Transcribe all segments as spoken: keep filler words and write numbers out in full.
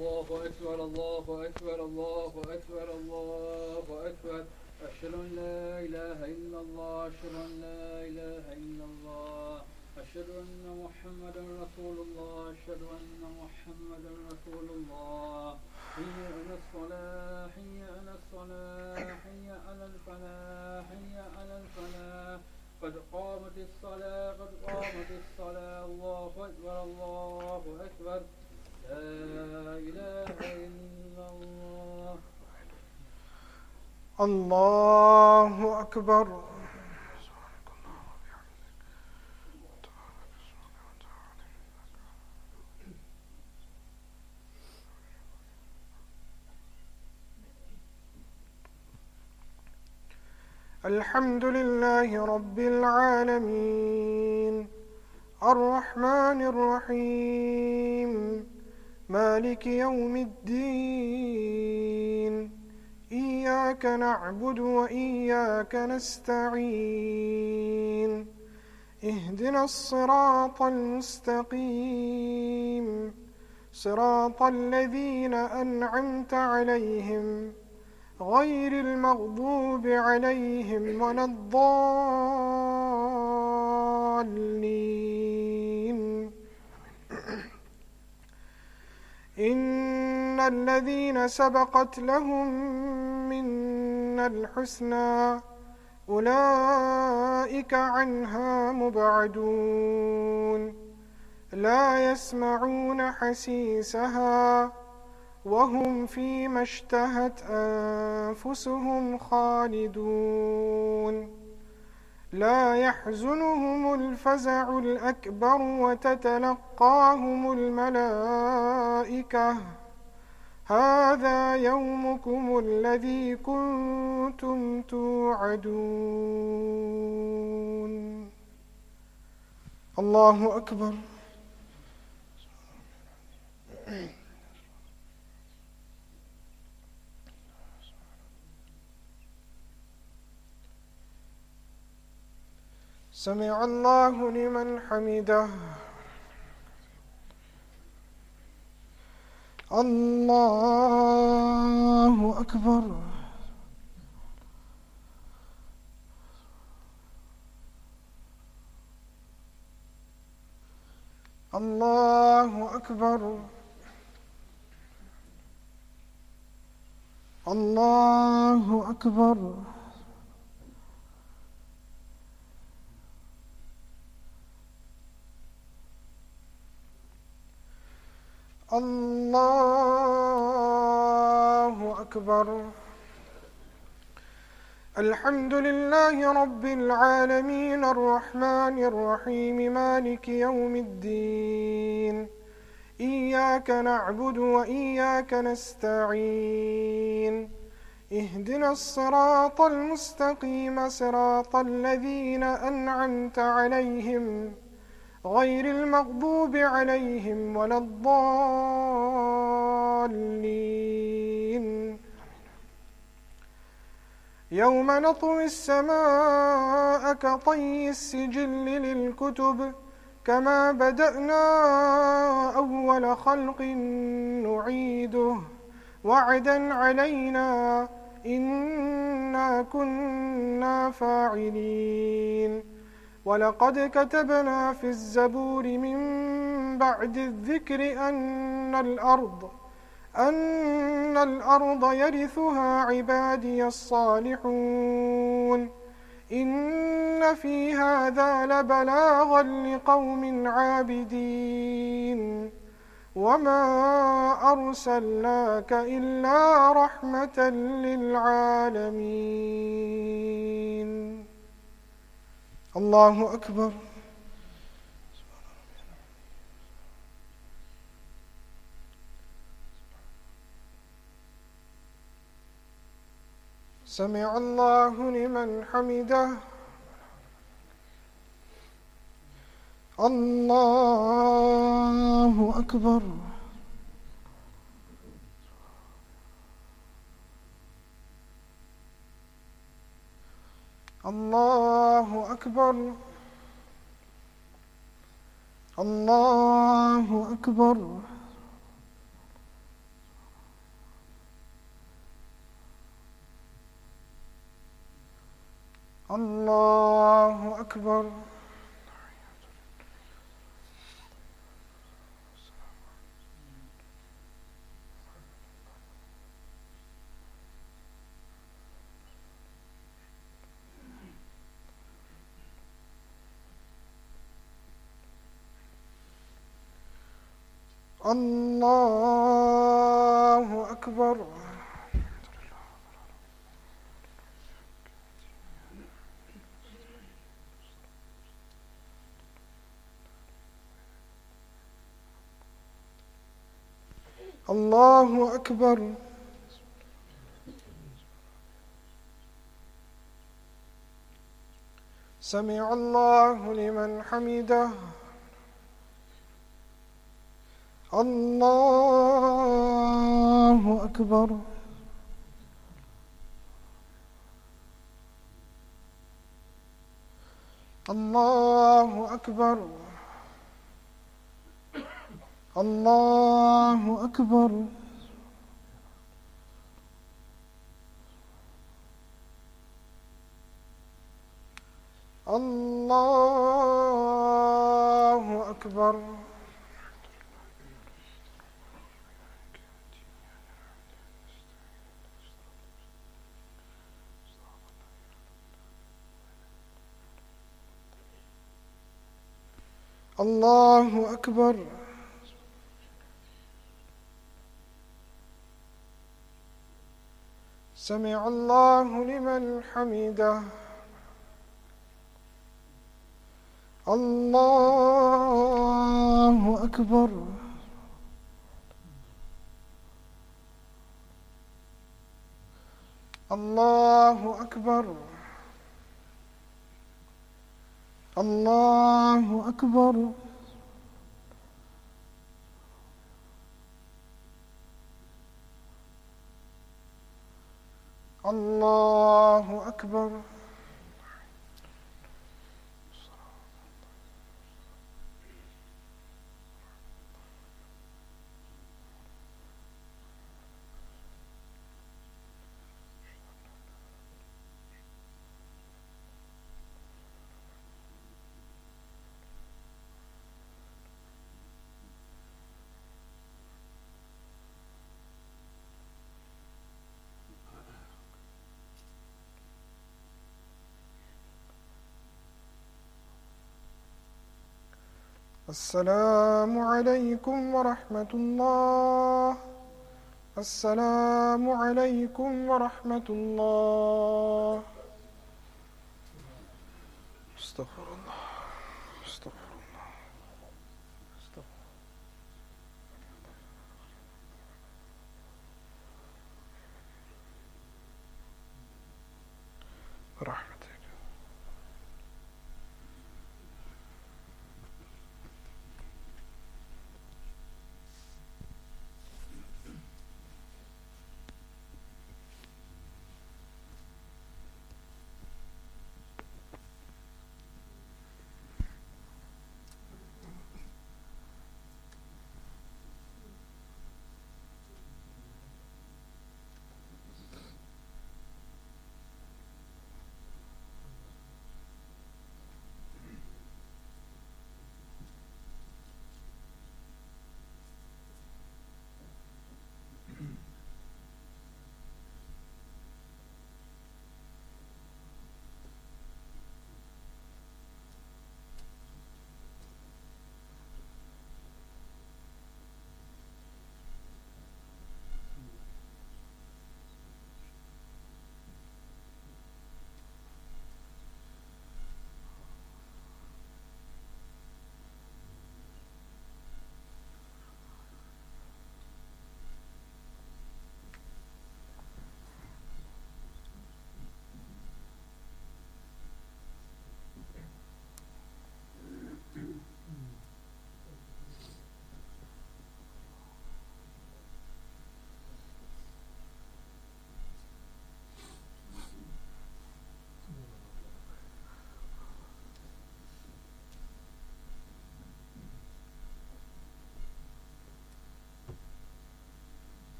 الله أكبر الله أكبر الله أكبر الله أكبر أشهد أن لا إله إلا الله أشهد أن لا إله إلا الله أشهد أن محمدا رسول الله أشهد أن محمدا رسول الله حي على الصلاة حي على الصلاة حي على الفلاح حي على الفلاح قد قامت الصلاة قد قامت الصلاة الله أكبر الله أكبر لا إله إلا الله الله أكبر. الحمد لله رب العالمين الرحمن الرحيم مالك يوم الدين إياك نعبد وإياك نستعين اهدنا الصراط المستقيم صراط الذين أنعمت عليهم غير المغضوب عليهم ولا الضالين. إن الذين سبقت لهم منا الحسنى أولئك عنها مبعدون لا يسمعون حسيسها وهم فيما اشتهت أنفسهم خالدون لا يحزنهم الفزع الأكبر وتتلقاهم الملائكة هذا يومكم الذي كنتم توعدون. الله أكبر. سمع الله لمن حمده. الله أكبر. الله أكبر. الله أكبر. الله أكبر. الحمد لله رب العالمين الرحمن الرحيم مالك يوم الدين إياك نعبد وإياك نستعين اهدنا الصراط المستقيم صراط الذين أنعمت عليهم غير المغضوب عليهم ولا الضالين. يوم نطوي السماء كطي السجل للكتب كما بدأنا أول خلق نعيده وعدا علينا إنا كنا فاعلين. ولقد كتبنا في الزبور من بعد الذكر أن الأرض أن الأرض يرثها عبادي الصالحون إن في هذا لبلاغا لقوم عابدين وما أرسلناك إلا رحمة للعالمين. الله أكبر. سمع الله لمن حمده. الله أكبر. الله أكبر. الله أكبر. الله أكبر. الله أكبر. الله أكبر. سمع الله لمن حمده. الله أكبر. الله أكبر. الله أكبر. الله أكبر. الله أكبر. سمع الله لمن حمده. الله أكبر. الله أكبر. الله أكبر. الله أكبر. السلام عليكم ورحمة الله. السلام عليكم ورحمة الله. استغفر الله. استغفر الله. استغفر برحمتك.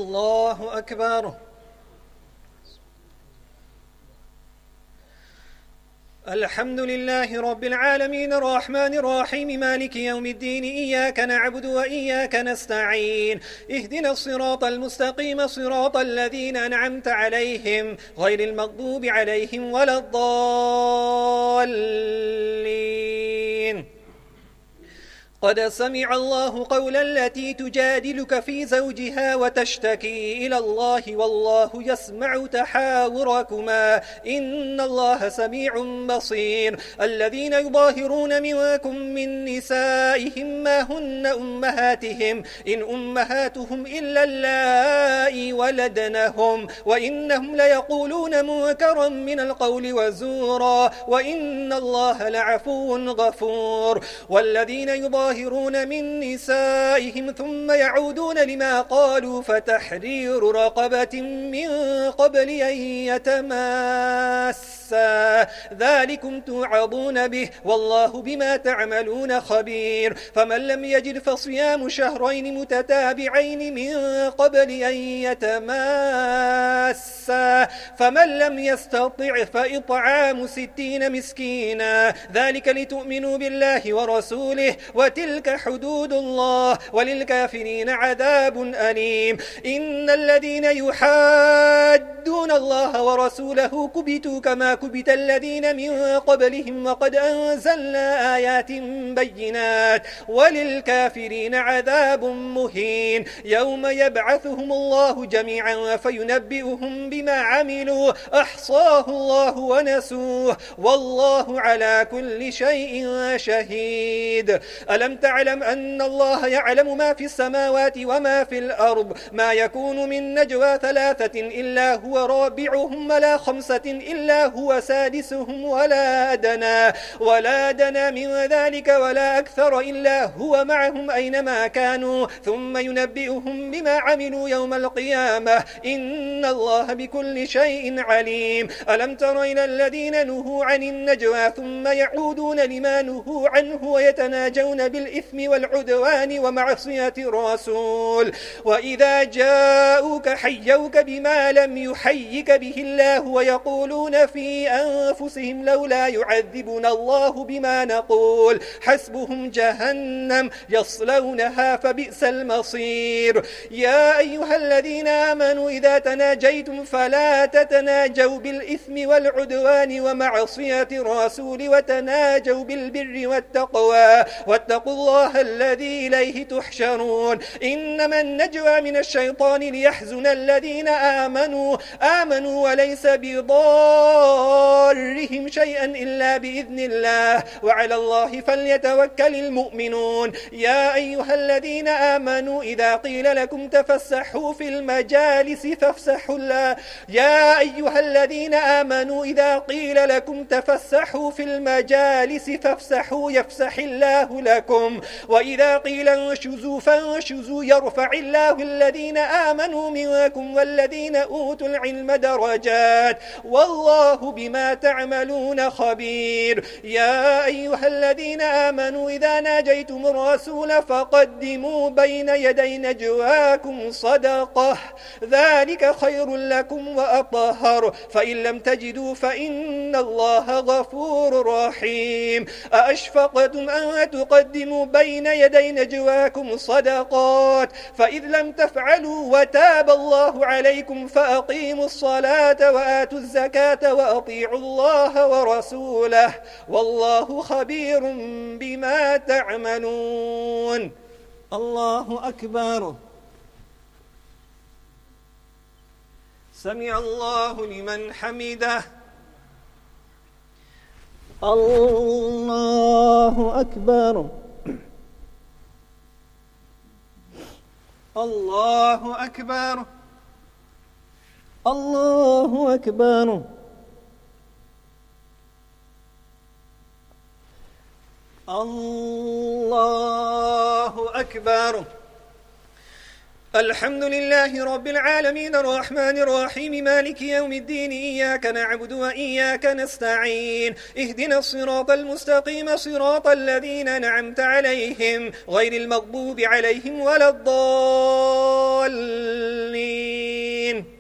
الله أكبر. الحمد لله رب العالمين الرحمن الرحيم مالك يوم الدين إياك نعبد وإياك نستعين اهدنا الصراط المستقيم صراط الذين أنعمت عليهم غير المغضوب عليهم ولا الضالين. قد سمع الله قول التي تجادلك في زوجها وتشتكي إلى الله والله يسمع تحاوركما إن الله سميع بصير. الذين يظاهرون منكم من نسائهم ما هن أمهاتهم إن أمهاتهم إلا اللائي ولدنهم وإنهم ليقولون منكرا من القول وزورا وإن الله لعفو غفور. والذين يظاهرون يظاهرون من نسائهم ثم يعودون لما قالوا فتحرير رقبة من قبل أن يتماسا ذلكم توعظون به والله بما تعملون خبير. فمن لم يجد فصيام شهرين متتابعين من قبل أن يتماسا فمن لم يستطع فإطعام ستين مسكينا ذلك لتؤمنوا بالله ورسوله وتلك حدود الله وللكافرين عذاب أليم. إن الذين يحادون الله ورسوله كبتوا كما كبت الذين من قبلهم وقد أنزلنا آيات بينات وللكافرين عذاب مهين. يوم يبعثهم الله جميعا فينبئهم بما عملوا أحصاه الله ونسوه والله على كل شيء شهيد. ألم تعلم أن الله يعلم ما في السماوات وما في الأرض ما يكون من نجوى ثلاثة إلا هو رابعهم ولا خمسة إلا هو سادسهم ولا أدنى ولا أدنى من ذلك ولا أكثر إلا هو معهم أينما كانوا ثم ينبئهم بما عملوا يوم القيامة إن الله بكل شيء عليم. ألم تر إلى الذين نهوا عن النجوى ثم يعودون لما نهوا عنه ويتناجون بالإثم والعدوان ومعصية الرسول وإذا جاءوك حيوك بما لم يحيك به الله ويقولون في أنفسهم لولا يعذبنا الله بما نقول حسبهم جهنم يصلونها فبئس المصير. يا أيها الذين آمنوا إذا تناجيتم فلا تتناجوا بالإثم والعدوان ومعصية الرسول وتناجوا بالبر والتقوى واتقوا الله الذي إليه تحشرون. إنما النجوى من الشيطان ليحزن الذين آمنوا آمنوا وليس بضارهم شيئا إلا بإذن الله وعلى الله فليتوكل المؤمنون. يا أيها الذين آمنوا إذا قيل لكم تفسحوا في المجالس فافسحوا الله يا أيها الذين آمنوا إذا قيل لكم تفسحوا في المجالس فافسحوا يفسح الله لكم وإذا قيل انشزوا فانشزوا يرفع الله الذين آمنوا منكم والذين أوتوا العلم درجات والله بما تعملون خبير. يا أيها الذين آمنوا إذا ناجيتم الرسول فقدموا بين يدي نجواكم صدقة ذلك خير لكم وأطهر فإن لم تجدوا فإن الله غفور رحيم. أأشفقتم أن تقدموا بين يدي نجواكم صدقات فإذ لم تفعلوا وتاب الله عليكم فأقيموا الصلاة وآتوا الزكاة وأطيعوا الله ورسوله والله خبير بما تعملون. الله أكبر. سمع الله لمن حمده. الله أكبر. الله أكبر. الله أكبر. الله أكبر. الحمد لله رب العالمين الرحمن الرحيم مالك يوم الدين إياك نعبد وإياك نستعين اهدنا الصراط المستقيم صراط الذين أنعمت عليهم غير المغضوب عليهم ولا الضالين.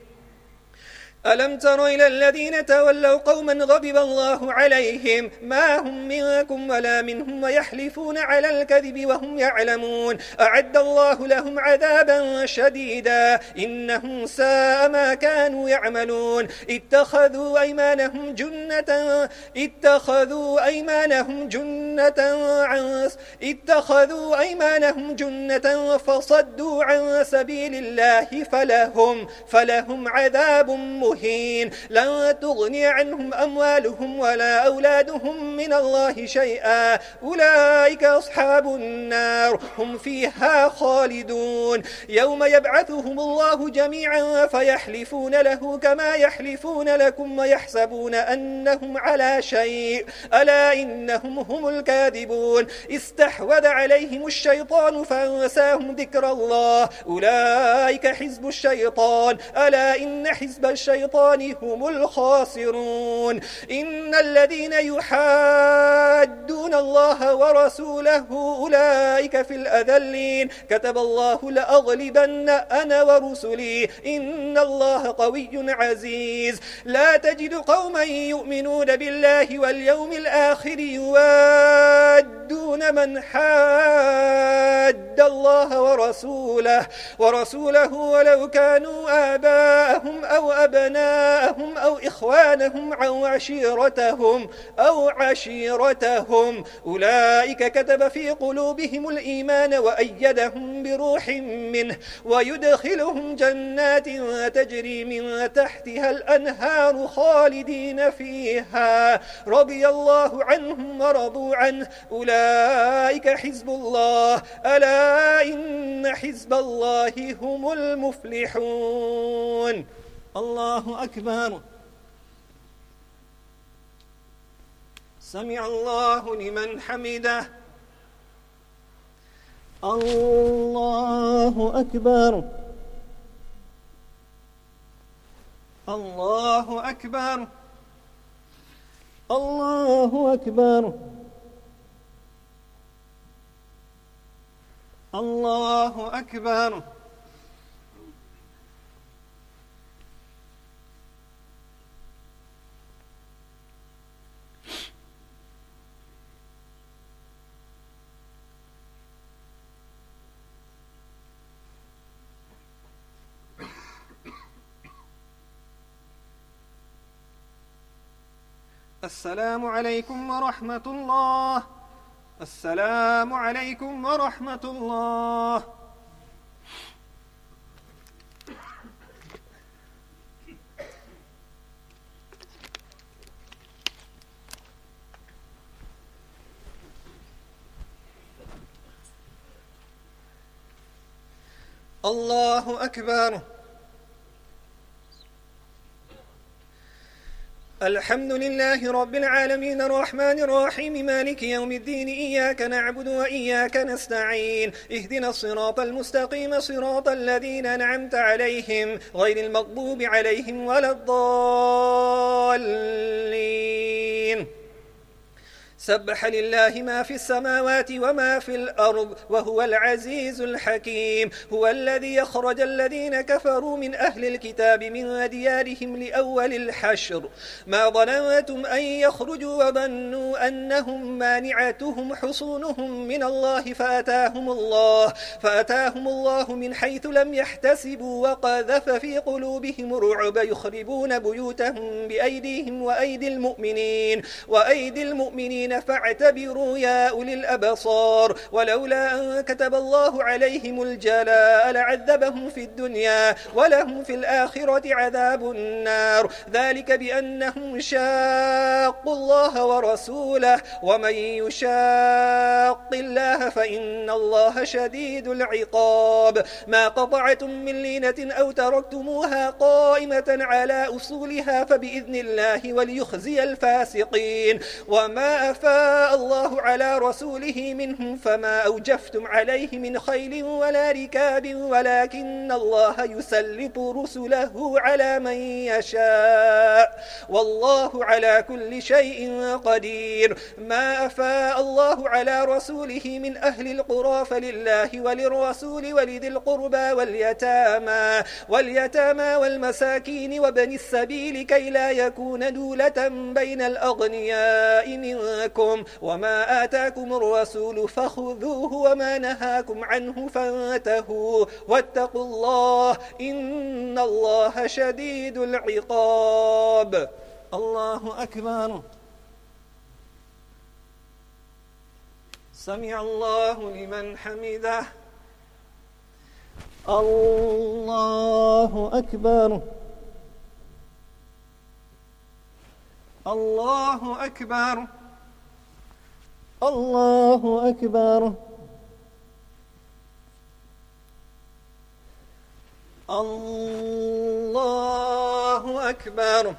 ألم تر إلى الذين تولوا قوما غضب الله عليهم ما هم منكم ولا منهم ويحلفون على الكذب وهم يعلمون أعد الله لهم عذابا شديدا إنهم ساء ما كانوا يعملون اتخذوا أيمانهم جنة اتخذوا أيمانهم جنة عن اتخذوا أيمانهم جنة فصدوا عن سبيل الله فلهم فلهم عذاب مهين لن تغني عنهم أموالهم ولا أولادهم من الله شيئا أولئك أصحاب النار هم فيها خالدون يوم يبعثهم الله جميعا فيحلفون له كما يحلفون لكم ويحسبون أنهم على شيء ألا إنهم هم الكاذبون استحوذ عليهم الشيطان فأنساهم ذكر الله أولئك حزب الشيطان ألا إن حزب الشيطان هم الخاسرون إن الذين يحادون الله ورسوله أولئك في الأذلين كتب الله لأغلبن أنا ورسلي إن الله قوي عزيز لا تجد قوما يؤمنون بالله واليوم الآخر يوادون من حاد الله ورسوله ورسوله ولو كانوا آباءهم أو أبناءهم أو إخوانهم أو عشيرتهم أو عشيرتهم أولئك كتب في قلوبهم الإيمان وأيدهم بروح منه ويدخلهم جنات تجري من تحتها الأنهار خالدين فيها رضي الله عنهم ورضوا عنه أولئك حزب الله ألا إن حزب الله هم المفلحون. الله أكبر. سمع الله لمن حمده. الله أكبر. الله أكبر. الله أكبر. الله أكبر. السلام عليكم ورحمة الله. السلام عليكم ورحمة الله. الله أكبر. الحمد لله رب العالمين الرحمن الرحيم مالك يوم الدين إياك نعبد وإياك نستعين اهدنا الصراط المستقيم صراط الذين أنعمت عليهم غير المغضوب عليهم ولا الضالين. سبح لله ما في السماوات وما في الأرض وهو العزيز الحكيم هو الذي يخرج الذين كفروا من أهل الكتاب من ديارهم لأول الحشر ما ظننتم أن يخرجوا وظنوا أنهم مانعتهم حصونهم من الله فأتاهم الله فأتاهم الله من حيث لم يحتسبوا وقذف في قلوبهم الرعب يخربون بيوتهم بأيديهم وأيدي المؤمنين وأيدي المؤمنين فاعتبروا يا أولي الأبصار ولولا أن كتب الله عليهم الجلاء لعذبهم في الدنيا ولهم في الآخرة عذاب النار ذلك بأنهم شاقوا الله ورسوله ومن يشاق الله فإن الله شديد العقاب ما قطعتم من لينة أو تركتموها قائمة على أصولها فبإذن الله وليخزي الفاسقين وما أفاء الله على رسوله منهم فما أوجفتم عليه من خيل ولا ركاب ولكن الله يسلط رسله على من يشاء والله على كل شيء قدير. ما أفاء الله على رسوله من أهل القرى فلله وللرسول ولذي القربى واليتامى واليتامى والمساكين وابن السبيل كي لا يكون دولة بين الأغنياء منكم وما آتاكم الرسول فخذوه وما نهاكم عنه فانتهوا واتقوا الله إن الله شديد العقاب. الله أكبر. سمع الله لمن حمده. الله أكبر. الله أكبر. الله أكبر. الله أكبر.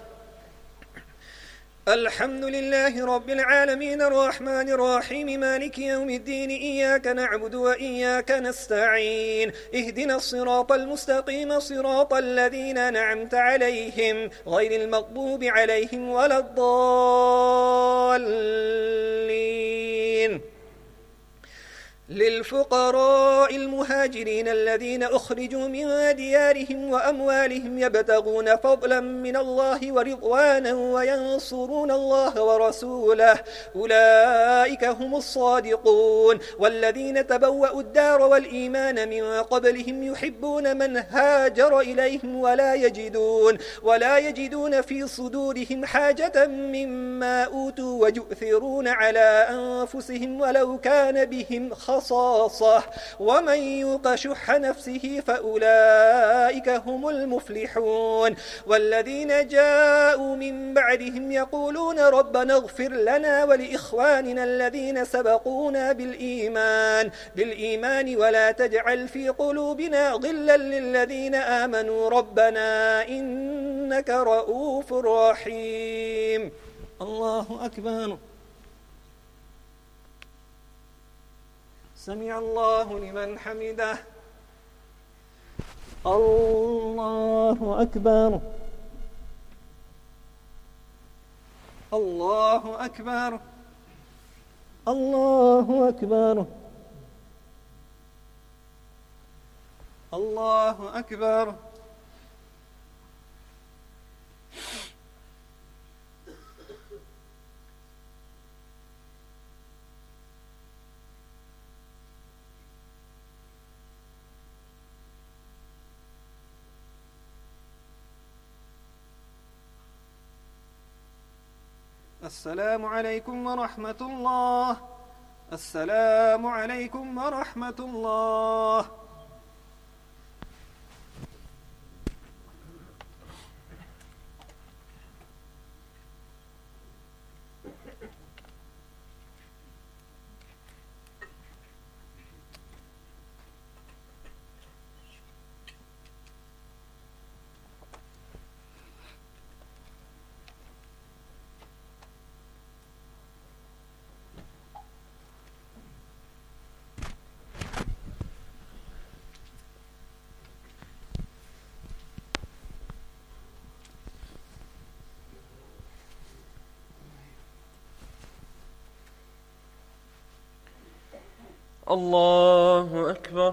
الحمد لله رب العالمين الرحمن الرحيم مالك يوم الدين إياك نعبد وإياك نستعين اهدنا الصراط المستقيم صراط الذين أنعمت عليهم غير المغضوب عليهم ولا الضالين. للفقراء المهاجرين الذين أخرجوا من ديارهم وأموالهم يبتغون فضلا من الله ورضوانا وينصرون الله ورسوله أولئك هم الصادقون. والذين تبوأوا الدار والإيمان من قبلهم يحبون من هاجر إليهم ولا يجدون ولا يجدون في صدورهم حاجة مما أوتوا ويؤثرون على أنفسهم ولو كان بهم خصاصة ومن يوق شح نفسه فأولئك هم المفلحون. والذين جاءوا من بعدهم يقولون ربنا اغفر لنا ولإخواننا الذين سبقونا بالإيمان بالإيمان ولا تجعل في قلوبنا غلا للذين آمنوا ربنا إنك رؤوف رحيم. الله أكبر. سمع الله لمن حمده. الله أكبر. الله أكبر. الله أكبر. الله أكبر. السلام عليكم ورحمة الله. السلام عليكم ورحمة الله. الله أكبر.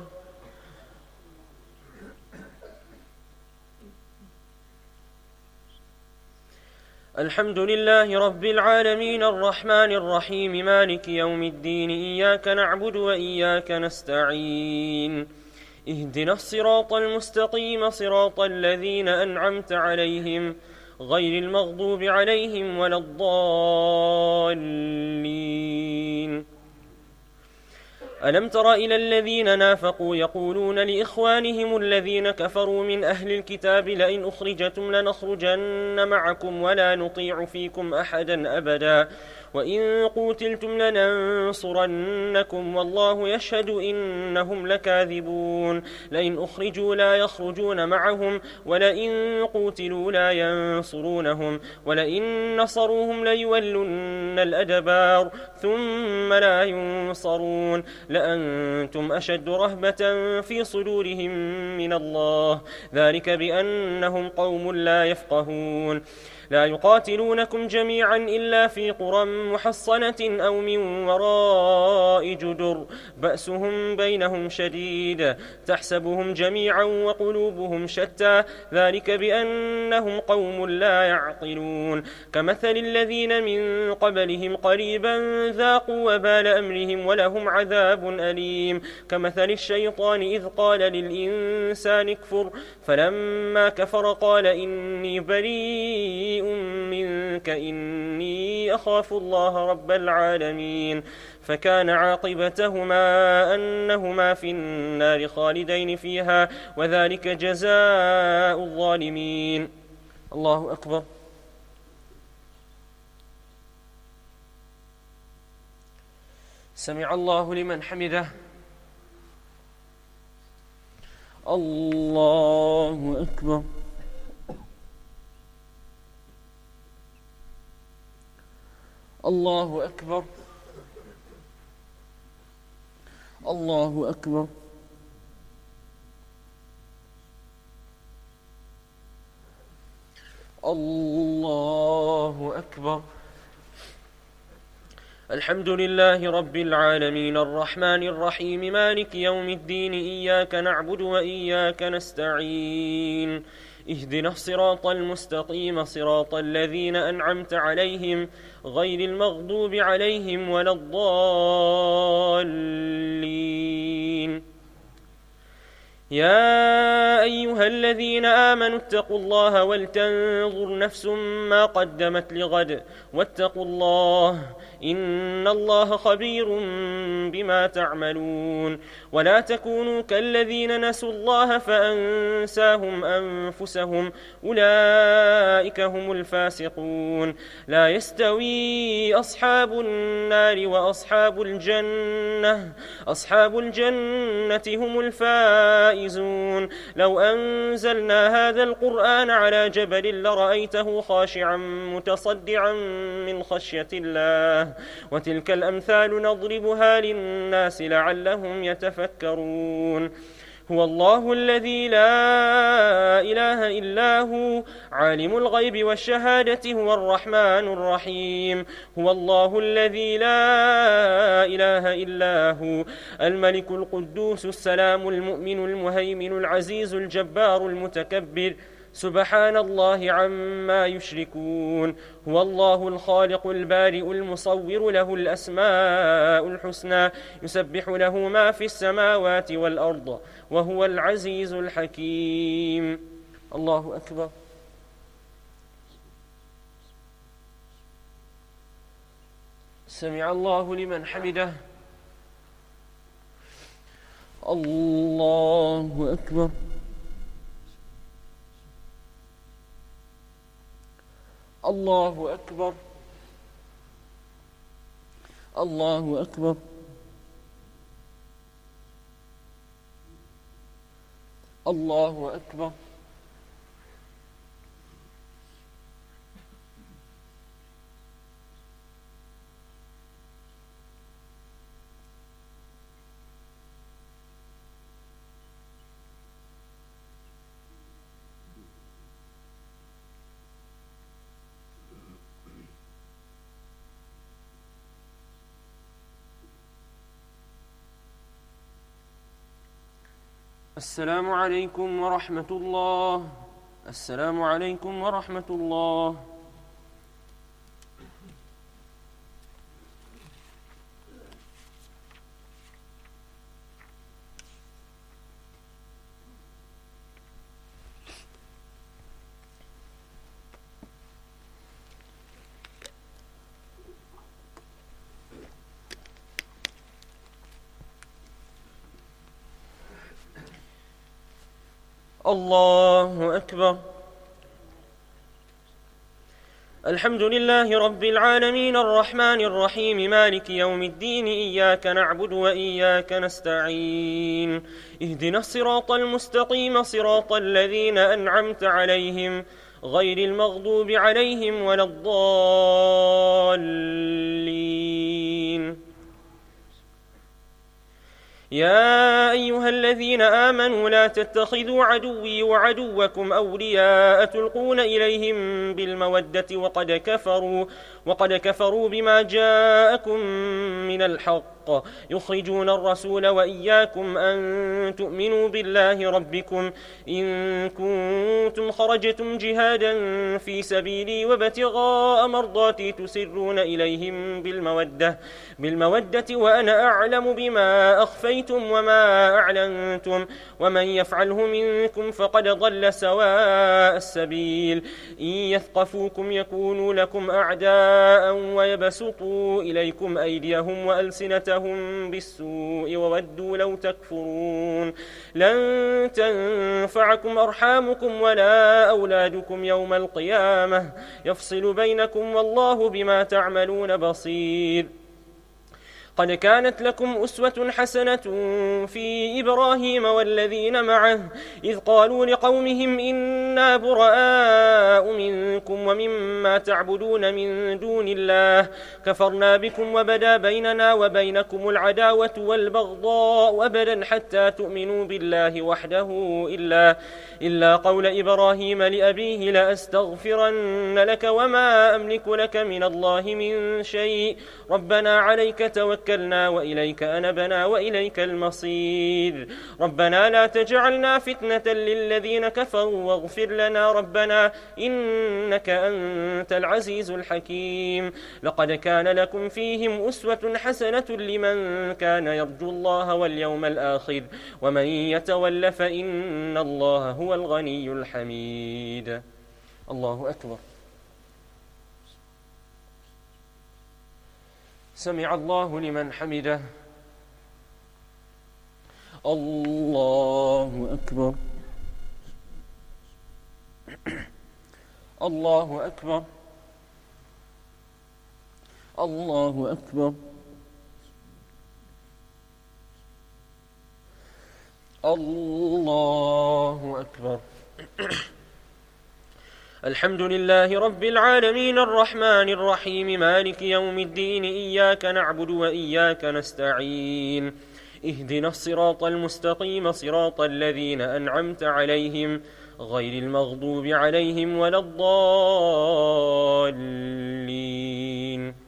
الحمد لله رب العالمين الرحمن الرحيم مالك يوم الدين إياك نعبد وإياك نستعين اهدنا الصراط المستقيم صراط الذين أنعمت عليهم غير المغضوب عليهم ولا الضالين. ألم تر إلى الذين نافقوا يقولون لإخوانهم الذين كفروا من أهل الكتاب لئن أخرجتم لنخرجن معكم ولا نطيع فيكم أحدا أبدا وإن قوتلتم لننصرنكم والله يشهد إنهم لكاذبون لئن أخرجوا لا يخرجون معهم ولئن قوتلوا لا ينصرونهم ولئن نصروهم ليولن الأدبار ثم لا ينصرون لأنتم أشد رهبة في صدورهم من الله ذلك بأنهم قوم لا يفقهون لا يقاتلونكم جميعا إلا في قرى محصنة أو من وراء جدر بأسهم بينهم شديد تحسبهم جميعا وقلوبهم شتى ذلك بأنهم قوم لا يعقلون كمثل الذين من قبلهم قريبا ذاقوا وبال أمرهم ولهم عذاب أليم كمثل الشيطان إذ قال للإنسان اكفر فلما كفر قال إني بريء منك إني أخاف الله رب العالمين فكان عاقبتهما أنهما في النار خالدين فيها وذلك جزاء الظالمين. الله أكبر. سمع الله لمن حمده. الله أكبر. الله أكبر. الله أكبر. الله أكبر. الحمد لله رب العالمين الرحمن الرحيم مالك يوم الدين إياك نعبد وإياك نستعين اهدنا الصراط المستقيم صراط الذين أنعمت عليهم غير المغضوب عليهم ولا الضالين. يا أيها الذين آمنوا اتقوا الله ولتنظر نفس ما قدمت لغد واتقوا الله إن الله خبير بما تعملون ولا تكونوا كالذين نسوا الله فأنساهم أنفسهم أولئك هم الفاسقون. لا يستوي أصحاب النار وأصحاب الجنة أصحاب الجنة هم الفائزون. لو أنزلنا هذا القرآن على جبل لرأيته خاشعا متصدعا من خشية الله وتلك الأمثال نضربها للناس لعلهم يتفكرون. هو الله الذي لا إله إلا هو عالم الغيب والشهادة هو الرحمن الرحيم. هو الله الذي لا إله إلا هو الملك القدوس السلام المؤمن المهيمن العزيز الجبار المتكبر سبحان الله عما يشركون. هو الله الخالق البارئ المصور له الأسماء الحسنى يسبح له ما في السماوات والأرض وهو العزيز الحكيم. الله أكبر. سمع الله لمن حمده. الله أكبر. الله أكبر. الله أكبر. الله أكبر. السلام عليكم ورحمة الله. السلام عليكم ورحمة الله. الله أكبر. الحمد لله رب العالمين الرحمن الرحيم مالك يوم الدين إياك نعبد وإياك نستعين اهدنا الصراط المستقيم صراط الذين أنعمت عليهم غير المغضوب عليهم ولا الضالين. يا أيها الذين آمنوا لا تتخذوا عدوي وعدوكم أولياء تلقون إليهم بالمودة وقد كفروا وقد كفروا بما جاءكم من الحق يخرجون الرسول وإياكم أن تؤمنوا بالله ربكم إن كنتم خرجتم جهادا في سبيلي وابتغاء مرضاتي تسرون إليهم بالمودة بالمودة وأنا أعلم بما أخفيتم وما أعلنتم ومن يفعله منكم فقد ضل سواء السبيل إن يثقفوكم يكونوا لكم أعداء ويبسطوا إليكم أيديهم وألسنتهم بالسوء وودوا لو تكفرون لن تنفعكم أرحامكم ولا أولادكم يوم القيامة يفصل بينكم والله بما تعملون بصير. قد كانت لكم أسوة حسنة في إبراهيم والذين معه إذ قالوا لقومهم إنا براء منكم ومما تعبدون من دون الله كفرنا بكم وبدا بيننا وبينكم العداوة والبغضاء أبدا حتى تؤمنوا بالله وحده إلا, إلا قول إبراهيم لأبيه لأستغفرن لك وما أملك لك من الله من شيء ربنا عليك توكلنا وإليك أنبنا وإليك المصير ربنا لا تجعلنا فتنة للذين كفروا واغفر لنا ربنا إنك أنت العزيز الحكيم. لقد كان لكم فيهم أسوة حسنة لمن كان يرجو الله واليوم الآخر ومن يتول فإن الله هو الغني الحميد. الله أكبر. سمع الله لمن حمده. الله أكبر. الله أكبر. الله أكبر. الله أكبر. الحمد لله رب العالمين الرحمن الرحيم مالك يوم الدين إياك نعبد وإياك نستعين اهدنا الصراط المستقيم صراط الذين أنعمت عليهم غير المغضوب عليهم ولا الضالين.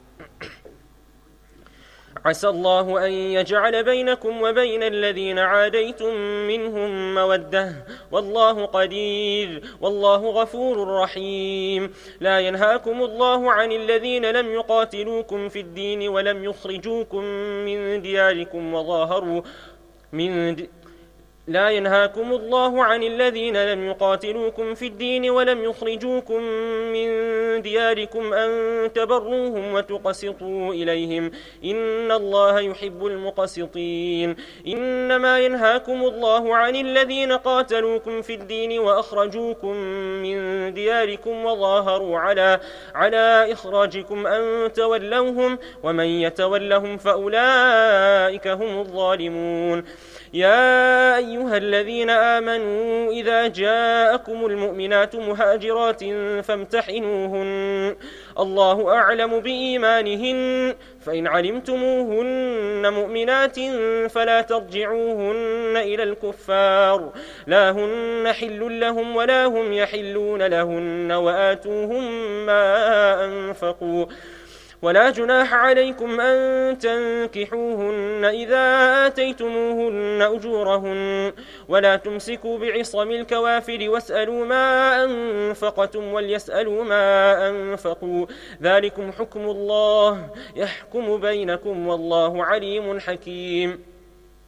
عسى الله أن يجعل بينكم وبين الذين عاديتم منهم مودة والله قدير والله غفور رحيم. لا ينهاكم الله عن الذين لم يقاتلوكم في الدين ولم يخرجوكم من دياركم وظاهروا من د... لا ينهاكم الله عن الذين لم يقاتلوكم في الدين ولم يخرجوكم من دياركم أن تبروهم وتقسطوا إليهم إن الله يحب المقسطين. إنما ينهاكم الله عن الذين قاتلوكم في الدين وأخرجوكم من دياركم وظاهروا على على إخراجكم أن تولوهم ومن يتولهم فأولئك هم الظالمون. يا أيها الذين آمنوا إذا جاءكم المؤمنات مهاجرات فامتحنوهن الله أعلم بإيمانهن فإن علمتموهن مؤمنات فلا ترجعوهن إلى الكفار لا هن حل لهم ولا هم يحلون لهن وآتوهم ما أنفقوا ولا جناح عليكم أن تنكحوهن إذا آتيتموهن أجورهن ولا تمسكوا بعصم الكوافر واسألوا ما أنفقتم وليسألوا ما أنفقوا ذلكم حكم الله يحكم بينكم والله عليم حكيم.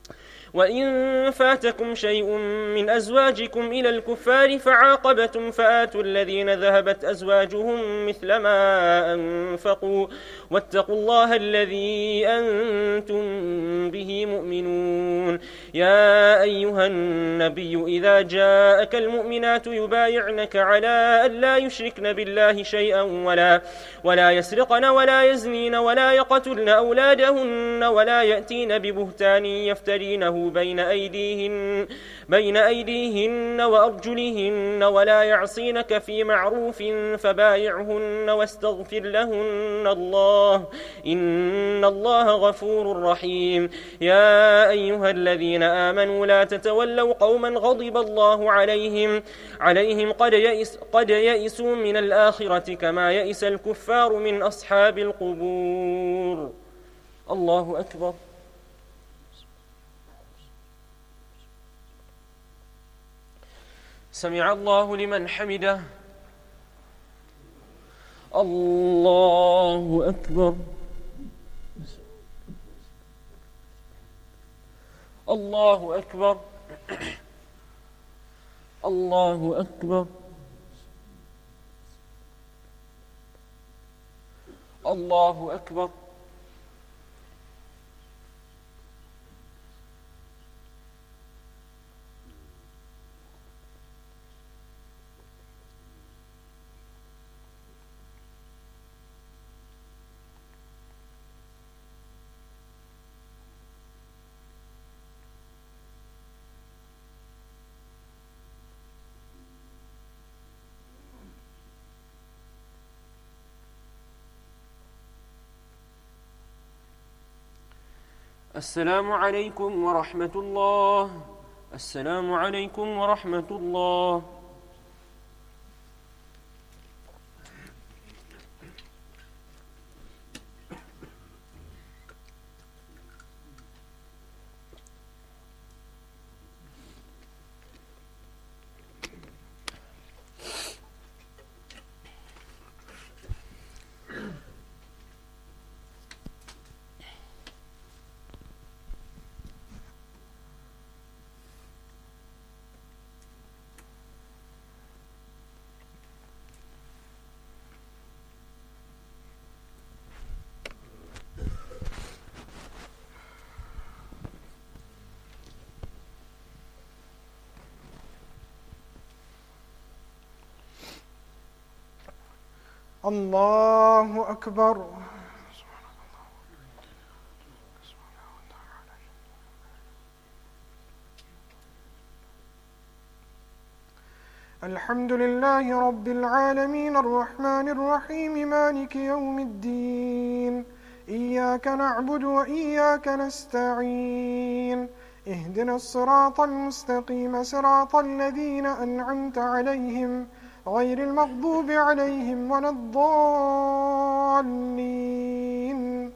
وإن فاتكم شيء من أزواجكم إلى الكفار فعاقبتم فآتوا الذين ذهبت أزواجهم مثل ما أنفقوا واتقوا الله الذي أنتم به مؤمنون. يا أيها النبي إذا جاءك المؤمنات يبايعنك على أن لا يشركن بالله شيئا ولا, ولا يسرقن ولا يزنين ولا يقتلن أولادهن ولا يأتين ببهتان يفترينه بين أيديهن, بين أيديهن وأرجلهن ولا يعصينك في معروف فبايعهن واستغفر لهن الله إن الله غفور رحيم. يا أيها الذين آمنوا لا تتولوا قوما غضب الله عليهم عليهم قد يئس قد يئسوا من الآخرة كما يئس الكفار من أصحاب القبور. الله أكبر. سمع الله لمن حمده. الله أكبر. الله أكبر. الله أكبر. الله أكبر. السلام عليكم ورحمة الله. السلام عليكم ورحمة الله. الله أكبر. الحمد لله رب العالمين الرحمن الرحيم مالك يوم الدين إياك نعبد وإياك نستعين اهدنا الصراط المستقيم صراط الذين أنعمت عليهم غير المغضوب عليهم ولا الضالين.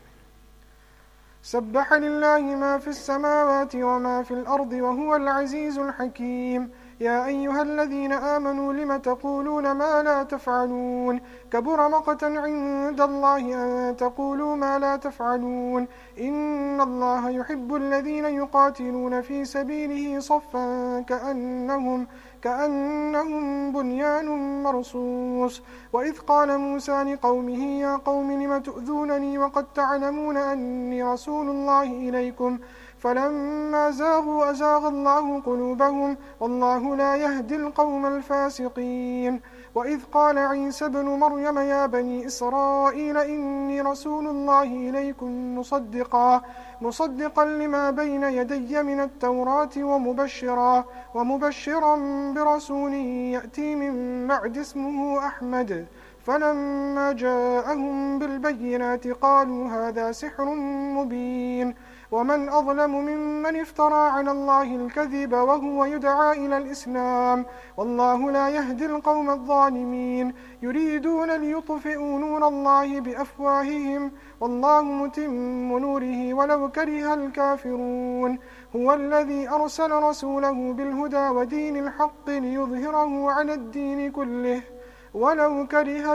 سبح لله ما في السماوات وما في الأرض وهو العزيز الحكيم. يا أيها الذين آمنوا لم تقولون ما لا تفعلون كبر مقتا عند الله أن تقولوا ما لا تفعلون إن الله يحب الذين يقاتلون في سبيله صفا كأنهم كأنهم بنيان مرصوص. وإذ قال موسى لقومه يا قوم لم تؤذونني وقد تعلمون أني رسول الله إليكم فلما زاغوا أزاغ الله قلوبهم والله لا يهدي القوم الفاسقين. وإذ قال عيسى ابن مريم يا بني إسرائيل إني رسول الله إليكم مصدقا مصدقا لما بين يدي من التوراة ومبشرا ومبشرا برسول يأتي من بعد اسمه أحمد. فلما جاءهم بالبينات قالوا هذا سحر مبين ومن أظلم ممن افترى على الله الكذب وهو يدعى إلى الإسلام والله لا يهدي القوم الظالمين. يريدون ليطفئوا نور الله بأفواههم والله متم نوره ولو كره الكافرون. هو الذي أرسل رسوله بالهدى ودين الحق ليظهره على الدين كله ولو كره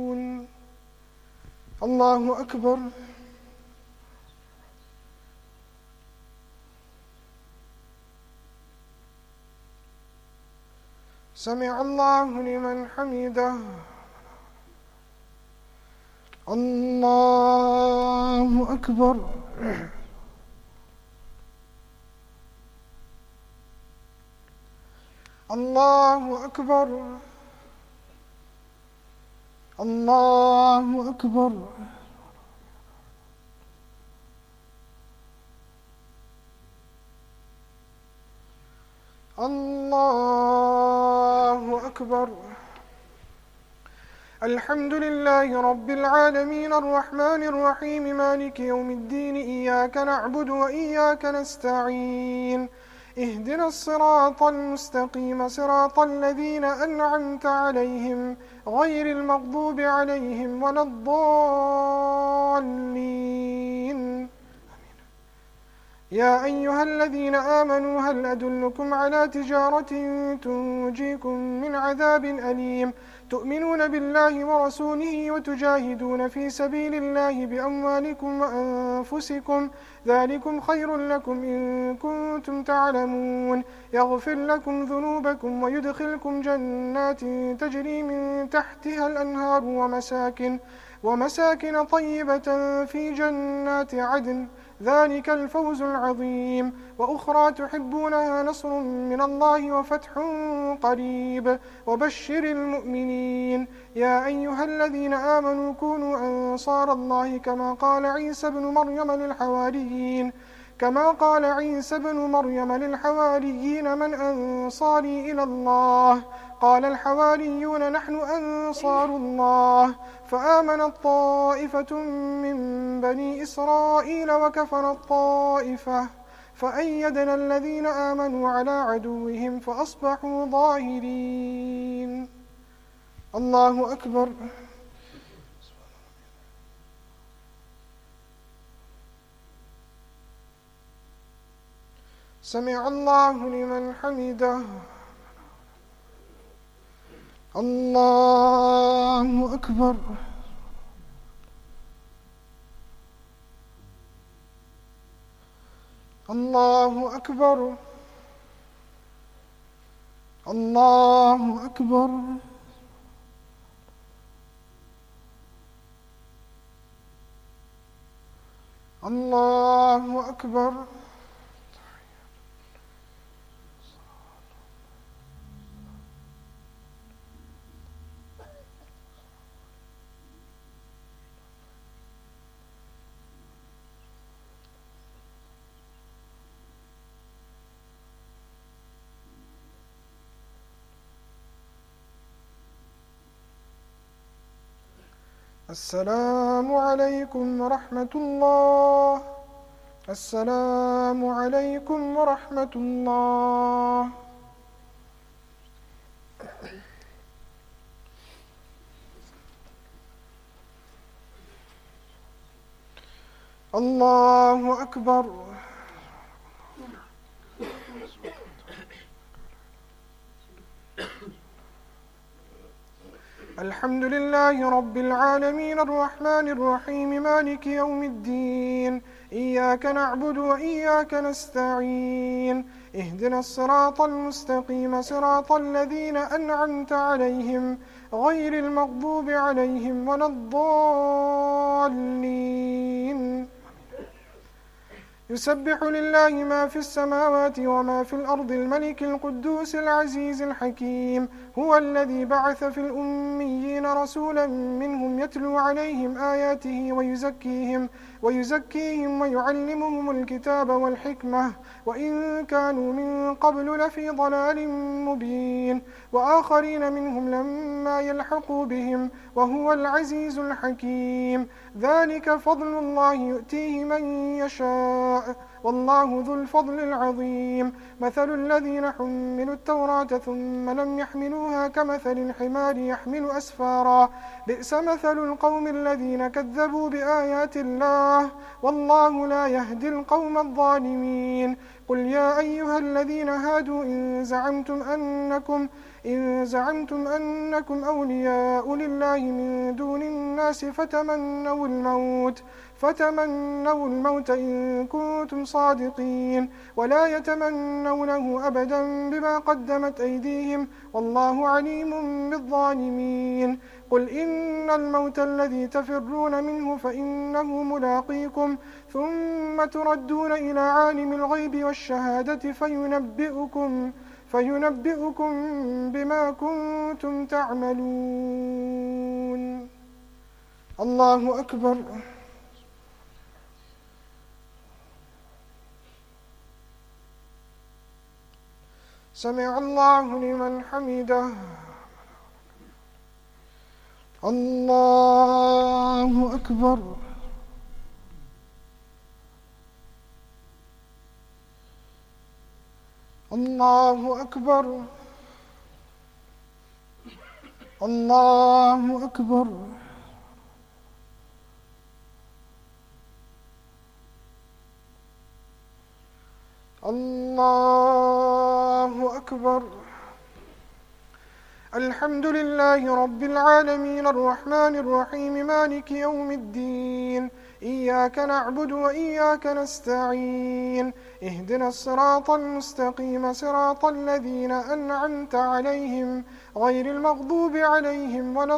المشركون. الله أكبر. سمع الله لمن حمده. الله أكبر. الله أكبر. الله أكبر. الله أكبر. الحمد لله رب العالمين الرحمن الرحيم مالك يوم الدين إياك نعبد وإياك نستعين اهدنا الصراط المستقيم صراط الذين أنعمت عليهم غير المغضوب عليهم ولا الضالين. يا أيها الذين آمنوا هل أدلكم على تجارة تنجيكم من عذاب أليم تؤمنون بالله ورسوله وتجاهدون في سبيل الله بأموالكم وأنفسكم ذلكم خير لكم إن كنتم تعلمون يغفر لكم ذنوبكم ويدخلكم جنات تجري من تحتها الأنهار ومساكن ومساكن طيبة في جنات عدن ذلك الفوز العظيم. وأخرى تحبونها نصر من الله وفتح قريب وبشر المؤمنين. يا أيها الذين آمنوا كونوا أنصار الله كما قال عيسى بن مريم للحواريين كما قال عيسى بن مريم للحواريين من أنصاري إلى الله قال الحواريون نحن أنصار الله فآمنت طائفة من بني إسرائيل وكفرت طائفة فأيدنا الذين آمنوا على عدوهم فأصبحوا ظاهرين. الله أكبر. سمع الله لمن حمده. الله أكبر. الله أكبر. الله أكبر. الله أكبر. السلام عليكم ورحمة الله. السلام عليكم ورحمة الله. الله أكبر. الحمد لله رب العالمين الرحمن الرحيم مالك يوم الدين إياك نعبد وإياك نستعين اهدنا الصراط المستقيم صراط الذين أنعمت عليهم غير المغضوب عليهم ولا الضالين. يسبح لله ما في السماوات وما في الأرض الملك القدوس العزيز الحكيم هو الذي بعث في الأميين رسولا منهم يتلو عليهم آياته ويزكيهم ويزكيهم ويعلمهم الكتاب والحكمة وإن كانوا من قبل لفي ضلال مبين وآخرين منهم لما يلحقوا بهم وهو العزيز الحكيم. ذلك فضل الله يؤتيه من يشاء والله ذو الفضل العظيم. مثل الذين حملوا التوراة ثم لم يحملوها كمثل الحمار يحمل أسفارا بئس مثل القوم الذين كذبوا بآيات الله والله لا يهدي القوم الظالمين. قل يا أيها الذين هادوا إن زعمتم أنكم إن زعمتم أنكم أولياء لله من دون الناس فتمنوا الموت فتمنوا الموت إن كنتم صادقين ولا يتمنونه أبدا بما قدمت أيديهم والله عليم بالظالمين. قل إن الموت الذي تفرون منه فإنه ملاقيكم ثم تردون إلى عالم الغيب والشهادة فينبئكم فينبئكم بما كنتم تعملون. الله أكبر. سمع الله لمن حمده. الله أكبر. الله أكبر. الله أكبر. الله أكبر. الحمد لله رب العالمين الرحمن الرحيم مالك يوم الدين إياك نعبد وإياك نستعين اهدنا الصراط المستقيم صراط الذين أنعمت عليهم غير المغضوب عليهم ولا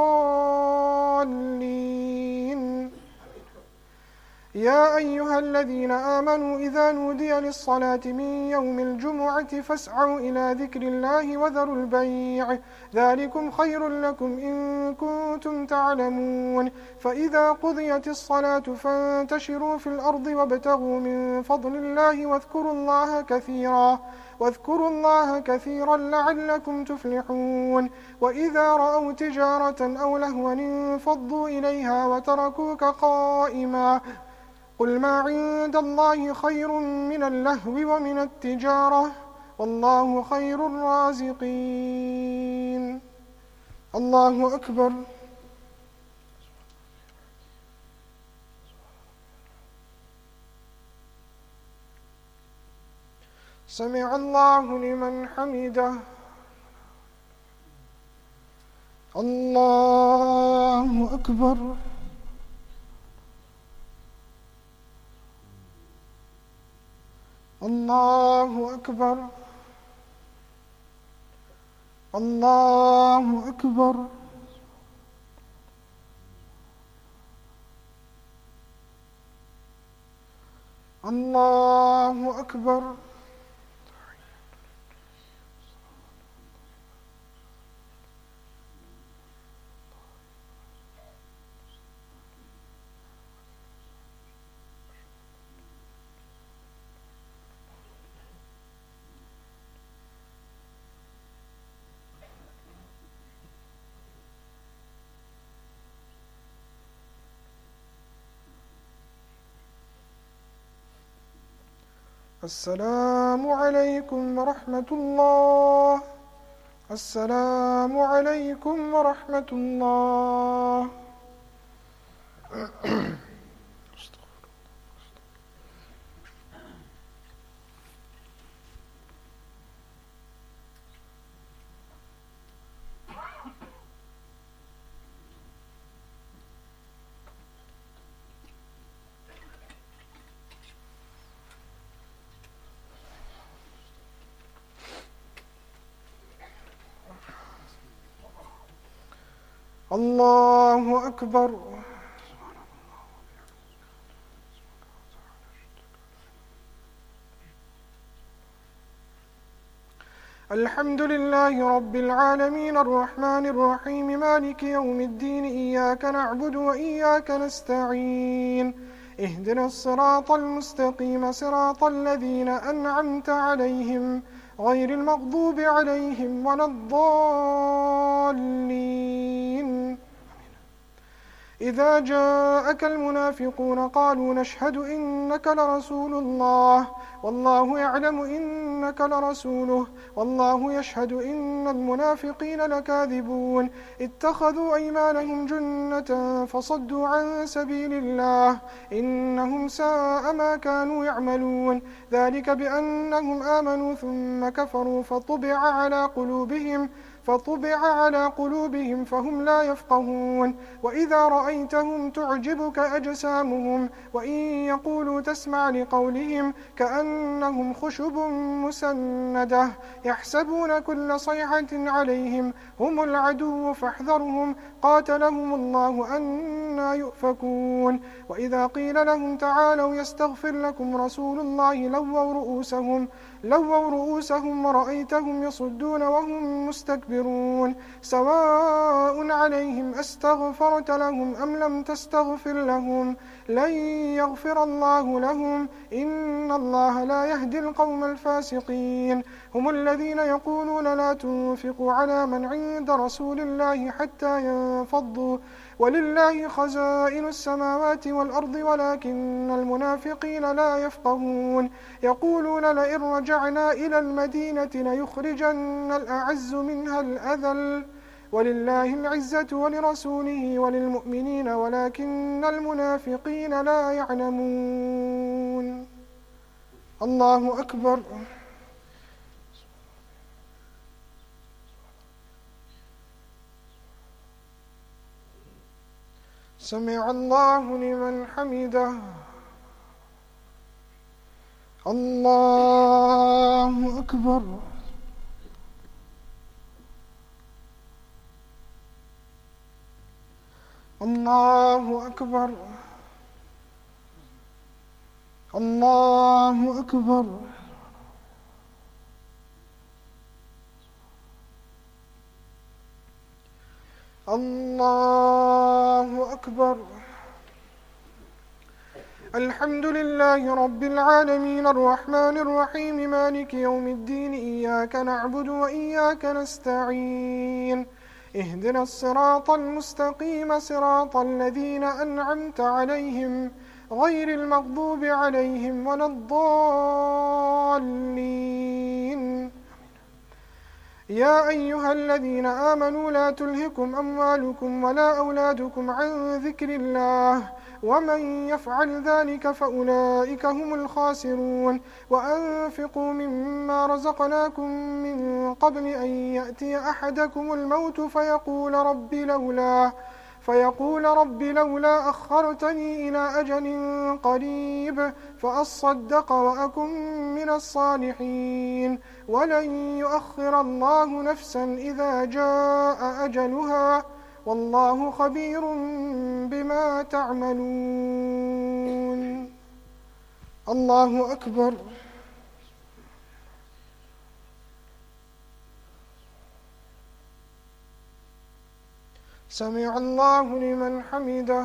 الضالين. يا أيها الذين آمنوا إذا نودي للصلاة من يوم الجمعة فاسعوا إلى ذكر الله وذروا البيع ذلكم خير لكم إن كنتم تعلمون. فإذا قضيت الصلاة فانتشروا في الأرض وابتغوا من فضل الله واذكروا الله كثيرا واذكروا الله كثيرا لعلكم تفلحون. وإذا رأوا تجارة أو لهوا انفضوا إليها وتركوك قائما قل ما عند الله خير من اللهو ومن التجارة والله خير الرازقين. الله أكبر. سمع الله لمن حمده. الله أكبر. الله أكبر. الله أكبر. الله أكبر. السلام عليكم ورحمة الله. السلام عليكم ورحمة الله. الله أكبر. الحمد لله رب العالمين الرحمن الرحيم مالك يوم الدين إياك نعبد وإياك نستعين اهدنا الصراط المستقيم صراط الذين أنعمت عليهم غير المغضوب عليهم ولا الضالين. إذا جاءك المنافقون قالوا نشهد إنك لرسول الله والله يعلم إنك لرسوله والله يشهد إن المنافقين لكاذبون اتخذوا أيمانهم جنة فصدوا عن سبيل الله إنهم ساء ما كانوا يعملون ذلك بأنهم آمنوا ثم كفروا فطبع على قلوبهم فطبع على قلوبهم فهم لا يفقهون وإذا رأيتهم تعجبك أجسامهم وإن يقولوا تسمع لقولهم كأنهم خشب مسندة يحسبون كل صيحة عليهم هم العدو فاحذرهم قاتلهم الله أنى يؤفكون وإذا قيل لهم تعالوا يستغفر لكم رسول الله لووا رؤوسهم لووا رؤوسهم ورأيتهم يصدون وهم مستكبرون سواء عليهم أستغفرت لهم أم لم تستغفر لهم لن يغفر الله لهم إن الله لا يهدي القوم الفاسقين هم الذين يقولون لا تنفقوا على من عند رسول الله حتى ينفضوا ولله خزائن السماوات والأرض ولكن المنافقين لا يفقهون يقولون لئن رجعنا إلى المدينة ليخرجن الأعز منها الأذل ولله العزة ولرسوله وللمؤمنين ولكن المنافقين لا يعلمون. الله أكبر. سمع الله لمن حمده. الله أكبر. الله أكبر. الله أكبر. الله أكبر. الحمد لله رب العالمين الرحمن الرحيم مالك يوم الدين إياك نعبد وإياك نستعين اهدنا الصراط المستقيم صراط الذين أنعمت عليهم غير المغضوب عليهم ولا الضالين. يا أيها الذين آمنوا لا تلهكم أموالكم ولا أولادكم عن ذكر الله ومن يفعل ذلك فأولئك هم الخاسرون وأنفقوا مما رزقناكم من قبل أن يأتي أحدكم الموت فيقول رب لولا فيقول رب لولا أخرتني إلى أجل قريب فأصدق وأكن من الصالحين ولن يؤخر الله نفسا إذا جاء أجلها والله خبير بما تعملون. الله أكبر. سمع الله لمن حمده.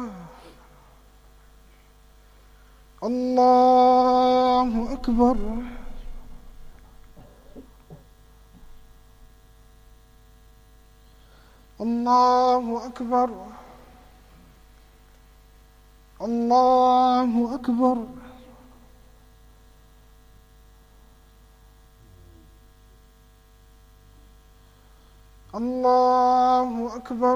الله أكبر. الله أكبر. الله أكبر. الله أكبر.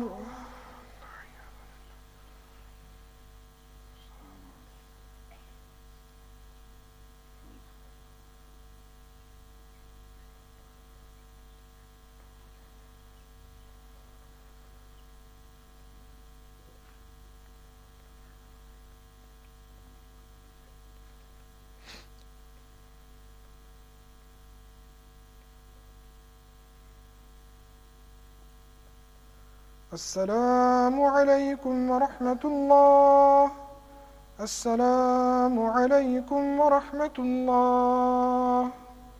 السلام عليكم ورحمة الله. السلام عليكم ورحمة الله.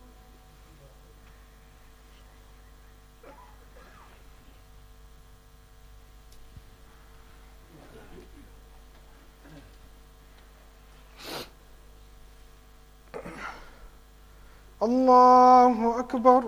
الله أكبر.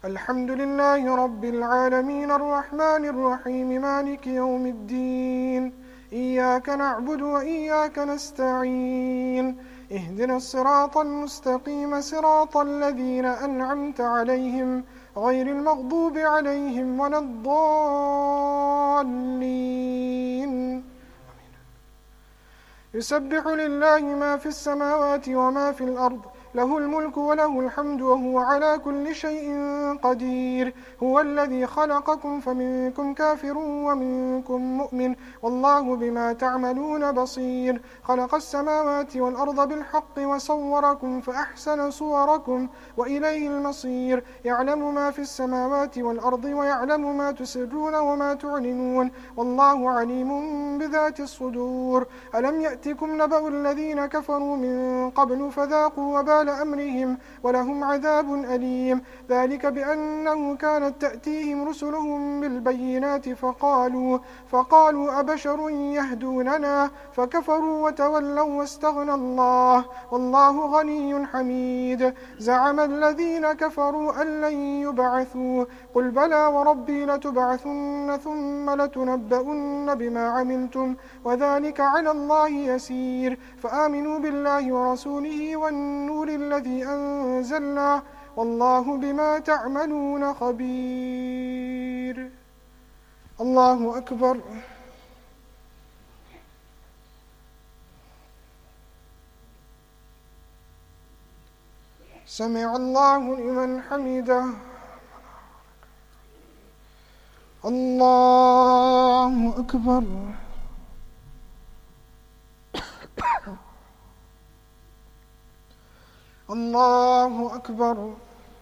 الحمد لله رب العالمين الرحمن الرحيم مالك يوم الدين إياك نعبد وإياك نستعين اهدنا الصراط المستقيم صراط الذين أنعمت عليهم غير المغضوب عليهم ولا الضالين. يسبح لله ما في السماوات وما في الأرض له الملك وله الحمد وهو على كل شيء قدير. هو الذي خلقكم فمنكم كافر ومنكم مؤمن والله بما تعملون بصير. خلق السماوات والأرض بالحق وصوركم فأحسن صوركم وإليه المصير. يعلم ما في السماوات والأرض ويعلم ما تسرون وما تعلنون والله عليم بذات الصدور. ألم يأتكم نبأ الذين كفروا من قبل فذاقوا وبال أمرهم ولهم عذاب أليم. ذلك بأنه كانت تأتيهم رسلهم بالبينات فقالوا فقالوا أبشر يهدوننا فكفروا وتولوا واستغنى الله والله غني حميد. زعم الذين كفروا أن لن يبعثوا قل بلى وربي لتبعثن ثم لتنبؤن بما عملتم وذلك على الله يسير. فآمنوا بالله ورسوله والنور الذي أنزلنا والله بما تعملون خبير. الله أكبر. سمع الله لمن حمده. الله أكبر. الله أكبر.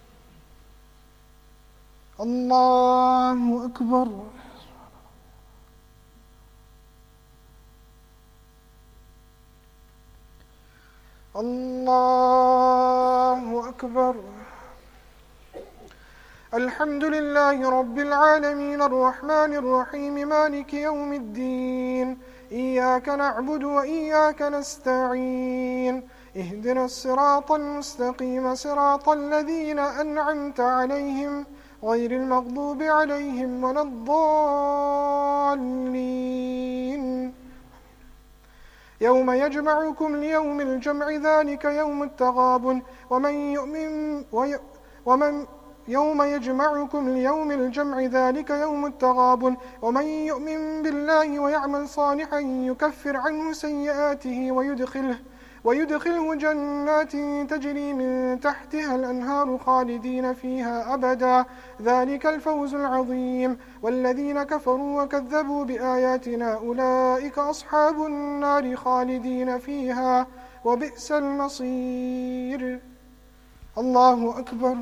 الله أكبر. الله أكبر. الحمد لله رب العالمين الرحمن الرحيم مالك يوم الدين إياك نعبد وإياك نستعين اهدنا الصراط المستقيم صراط الذين أنعمت عليهم غير المغضوب عليهم ولا الضالين. يوم يجمعكم ليوم الجمع ذلك يوم التغابن ومن يؤمن وي ومن يوم يجمعكم ليوم الجمع ذلك يوم التغابن ومن يؤمن بالله ويعمل صالحا يكفر عنه سيئاته ويدخله ويدخله جنات تجري من تحتها الأنهار خالدين فيها أبدا ذلك الفوز العظيم. والذين كفروا وكذبوا بآياتنا أولئك أصحاب النار خالدين فيها وبئس المصير. الله أكبر.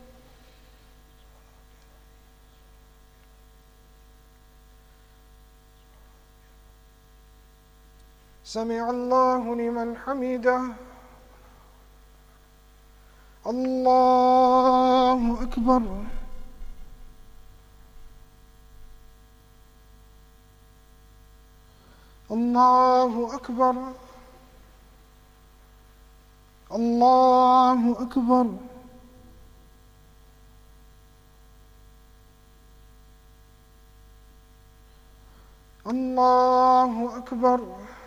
سمع الله لمن حمده. الله أكبر. الله أكبر. الله أكبر. الله أكبر.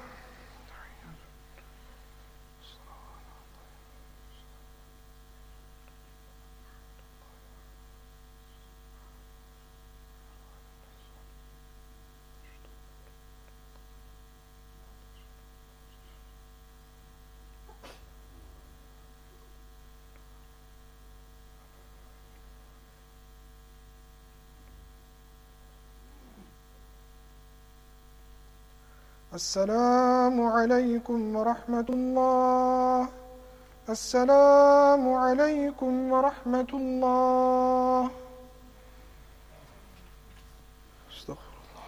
السلام عليكم ورحمة الله. السلام عليكم ورحمة الله. استغفر الله.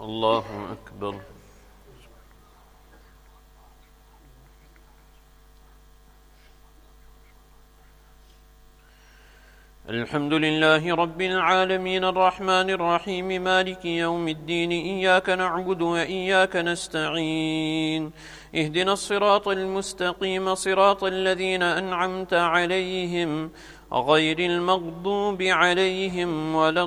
الله أكبر. الحمد لله رب العالمين الرحمن الرحيم مالك يوم الدين إياك نعبد وإياك نستعين اهدنا الصراط المستقيم صراط الذين أنعمت عليهم غير المغضوب عليهم ولا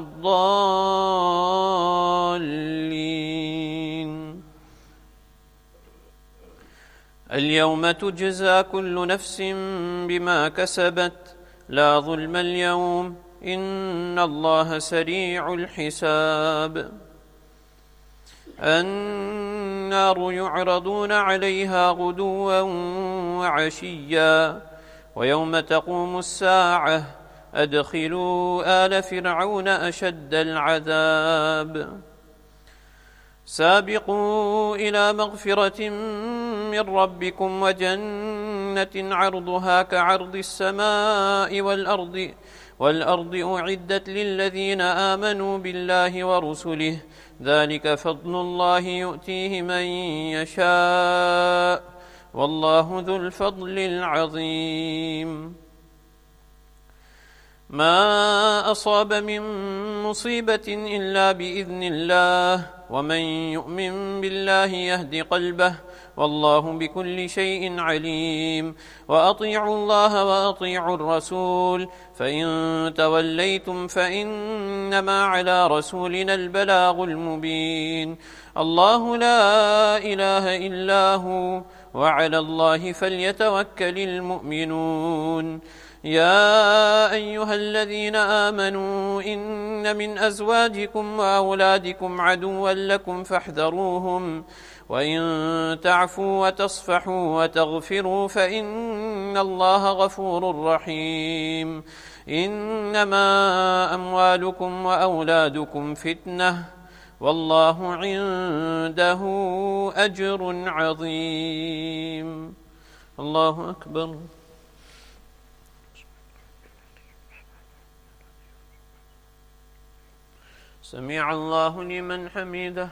الضالين. اليوم تجزى كل نفس بما كسبت لا ظلم اليوم إن الله سريع الحساب. النار يعرضون عليها غدوا وعشيا ويوم تقوم الساعة أدخلوا آل فرعون أشد العذاب. سابقوا إلى مغفرة من ربكم وجنة عرضها كعرض السماء والأرض والأرض أعدت للذين آمنوا بالله ورسله ذلك فضل الله يؤتيه من يشاء والله ذو الفضل العظيم. ما أصاب من مصيبة إلا بإذن الله ومن يؤمن بالله يهد قلبه والله بكل شيء عليم. وأطيعوا الله وأطيعوا الرسول فإن توليتم فإنما على رسولنا البلاغ المبين. الله لا إله إلا هو وعلى الله فليتوكل المؤمنون. يا أيها الذين آمنوا إن من أزواجكم وأولادكم عدوا لكم فاحذروهم وإن تعفوا وتصفحوا وتغفروا فإن الله غفور رحيم. إنما أموالكم وأولادكم فتنة والله عنده أجر عظيم. الله أكبر. سمع الله لمن حمده.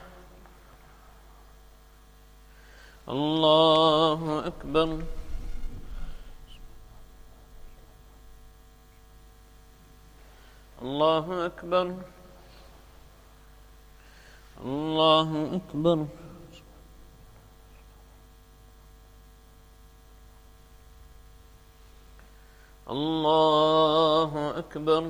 الله أكبر. الله أكبر. الله أكبر. الله أكبر.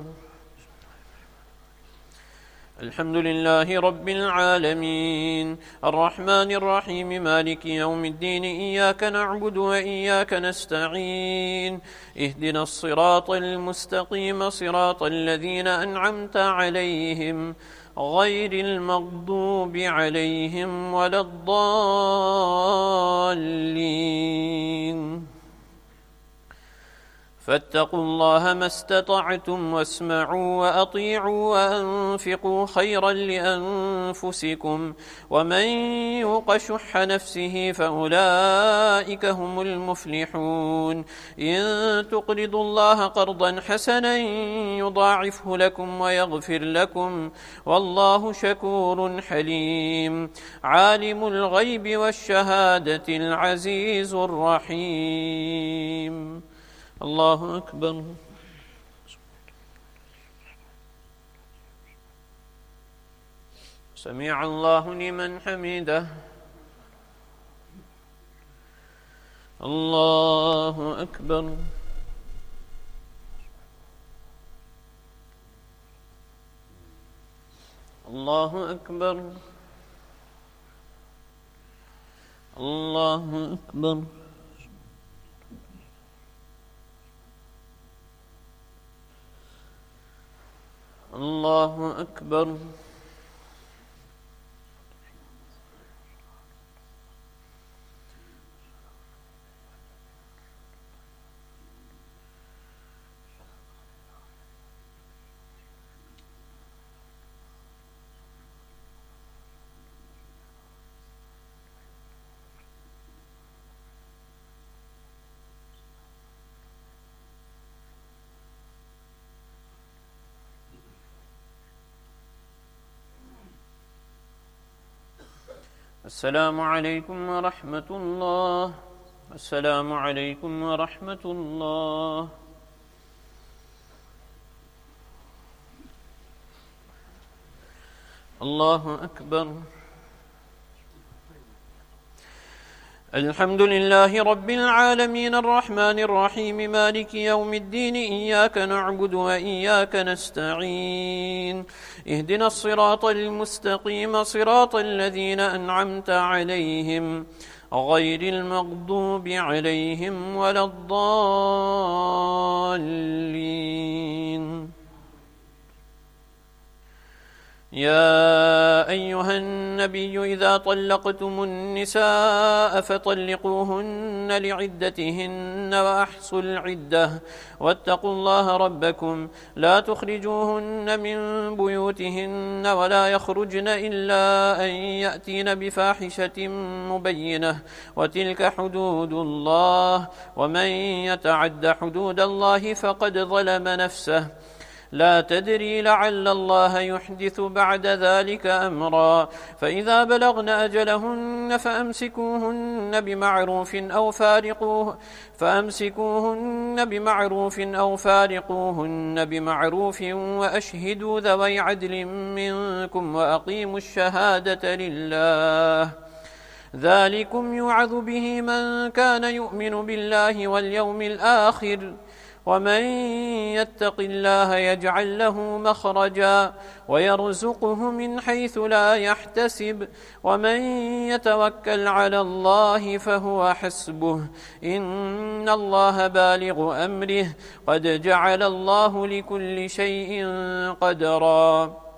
الحمد لله رب العالمين الرحمن الرحيم مالك يوم الدين إياك نعبد وإياك نستعين اهدنا الصراط المستقيم صراط الذين أنعمت عليهم غير المغضوب عليهم ولا الضالين. فاتقوا الله ما استطعتم واسمعوا وأطيعوا وأنفقوا خيرا لأنفسكم ومن يوق شح نفسه فأولئك هم المفلحون. إن تقرضوا الله قرضا حسنا يضاعفه لكم ويغفر لكم والله شكور حليم. عالم الغيب والشهادة العزيز الرحيم. الله أكبر. سمع الله لمن حمده. الله أكبر. الله أكبر. الله أكبر. الله أكبر. السلام عليكم ورحمة الله. السلام عليكم ورحمة الله. الله أكبر. الحمد لله رب العالمين الرحمن الرحيم مالك يوم الدين إياك نعبد وإياك نستعين اهدنا الصراط المستقيم صراط الذين أنعمت عليهم غير المغضوب عليهم ولا الضالين. يا أيها النبي إذا طلقتم النساء فطلقوهن لعدتهن وأحصوا العدة واتقوا الله ربكم لا تخرجوهن من بيوتهن ولا يخرجن إلا أن يأتين بفاحشة مبينة وتلك حدود الله ومن يتعد حدود الله فقد ظلم نفسه لا تدري لعل الله يحدث بعد ذلك أمرا. فإذا بلغن أجلهن فأمسكوهن بمعروف أو فارقوه فأمسكوهن بمعروف أو فارقوهن بمعروف وأشهدوا ذوي عدل منكم وأقيموا الشهادة لله ذلكم يوعظ به من كان يؤمن بالله واليوم الآخر ومن يتق الله يجعل له مخرجا ويرزقه من حيث لا يحتسب ومن يتوكل على الله فهو حسبه إن الله بالغ أمره قد جعل الله لكل شيء قدرا.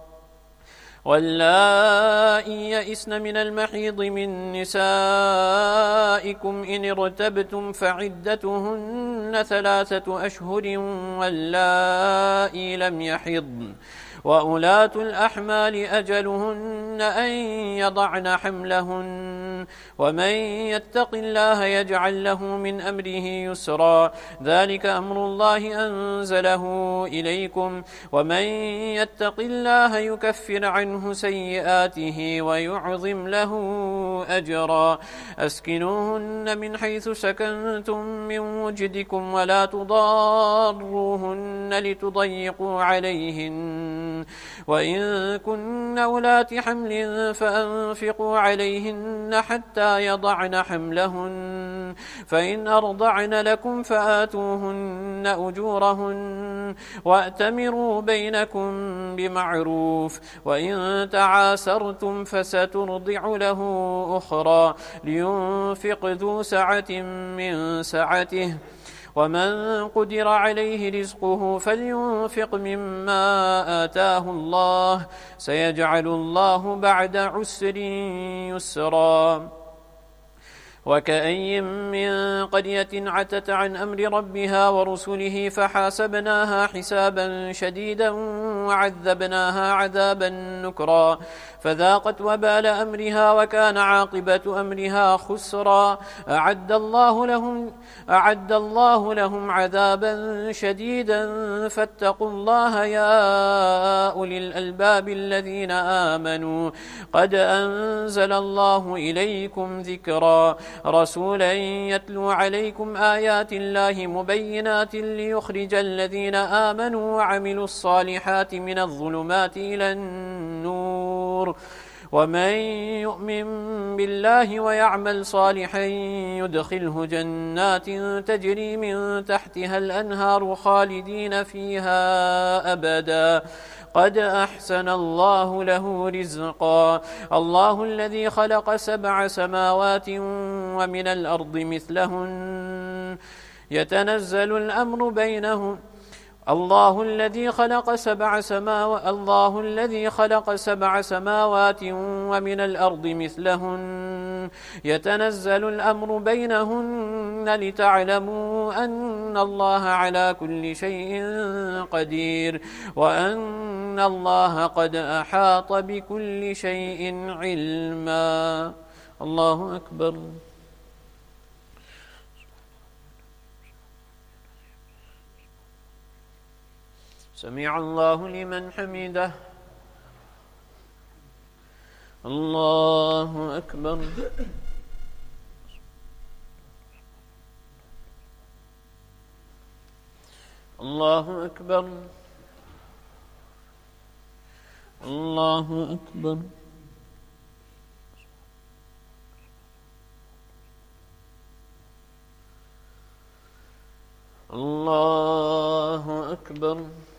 واللائي يئسن من المحيض من نسائكم إن ارتبتم فعدتهن ثلاثة أشهر واللائي لم يحضن وأولاة الأحمال أجلهن أن يضعن حملهن ومن يتق الله يجعل له من أمره يسرا ذلك أمر الله أنزله إليكم ومن يتق الله يكفر عنه سيئاته ويعظم له أجرا. أسكنوهن من حيث سكنتم من وجدكم ولا تضاروهن لتضيقوا عليهن وإن كن أولات حمل فأنفقوا عليهن حتى يضعن حملهن فإن أرضعن لكم فآتوهن أجورهن وأتمروا بينكم بمعروف وإن تعاسرتم فسترضع له أخرى لينفق ذو سعة من سعته ومن قدر عليه رزقه فلينفق مما آتاه الله سيجعل الله بعد عسر يسرا. وكأي من قرية عتت عن أمر ربها ورسله فحاسبناها حسابا شديدا وعذبناها عذابا نكرا فذاقت وبال أمرها وكان عاقبة أمرها خسرا. أعد الله لهم, أعد الله لهم عذابا شديدا فاتقوا الله يا أولي الألباب الذين آمنوا قد أنزل الله إليكم ذكرا رسولا يتلو عليكم آيات الله مبينات ليخرج الذين آمنوا وعملوا الصالحات من الظلمات إلى النور ومن يؤمن بالله ويعمل صالحا يدخله جنات تجري من تحتها الأنهار خالدين فيها أبدا قد أحسن الله له رزقا. الله الذي خلق سبع سماوات ومن الأرض مثلهن يتنزل الأمر بينهم الله الذي خلق سبع سماوات الله الذي خلق سبع سماوات ومن الأرض مثلهن يتنزل الأمر بينهن لتعلموا أن الله على كل شيء قدير وأن الله قد أحاط بكل شيء علما. الله أكبر. سمع الله لمن حمده. الله أكبر. الله أكبر. الله أكبر. الله أكبر.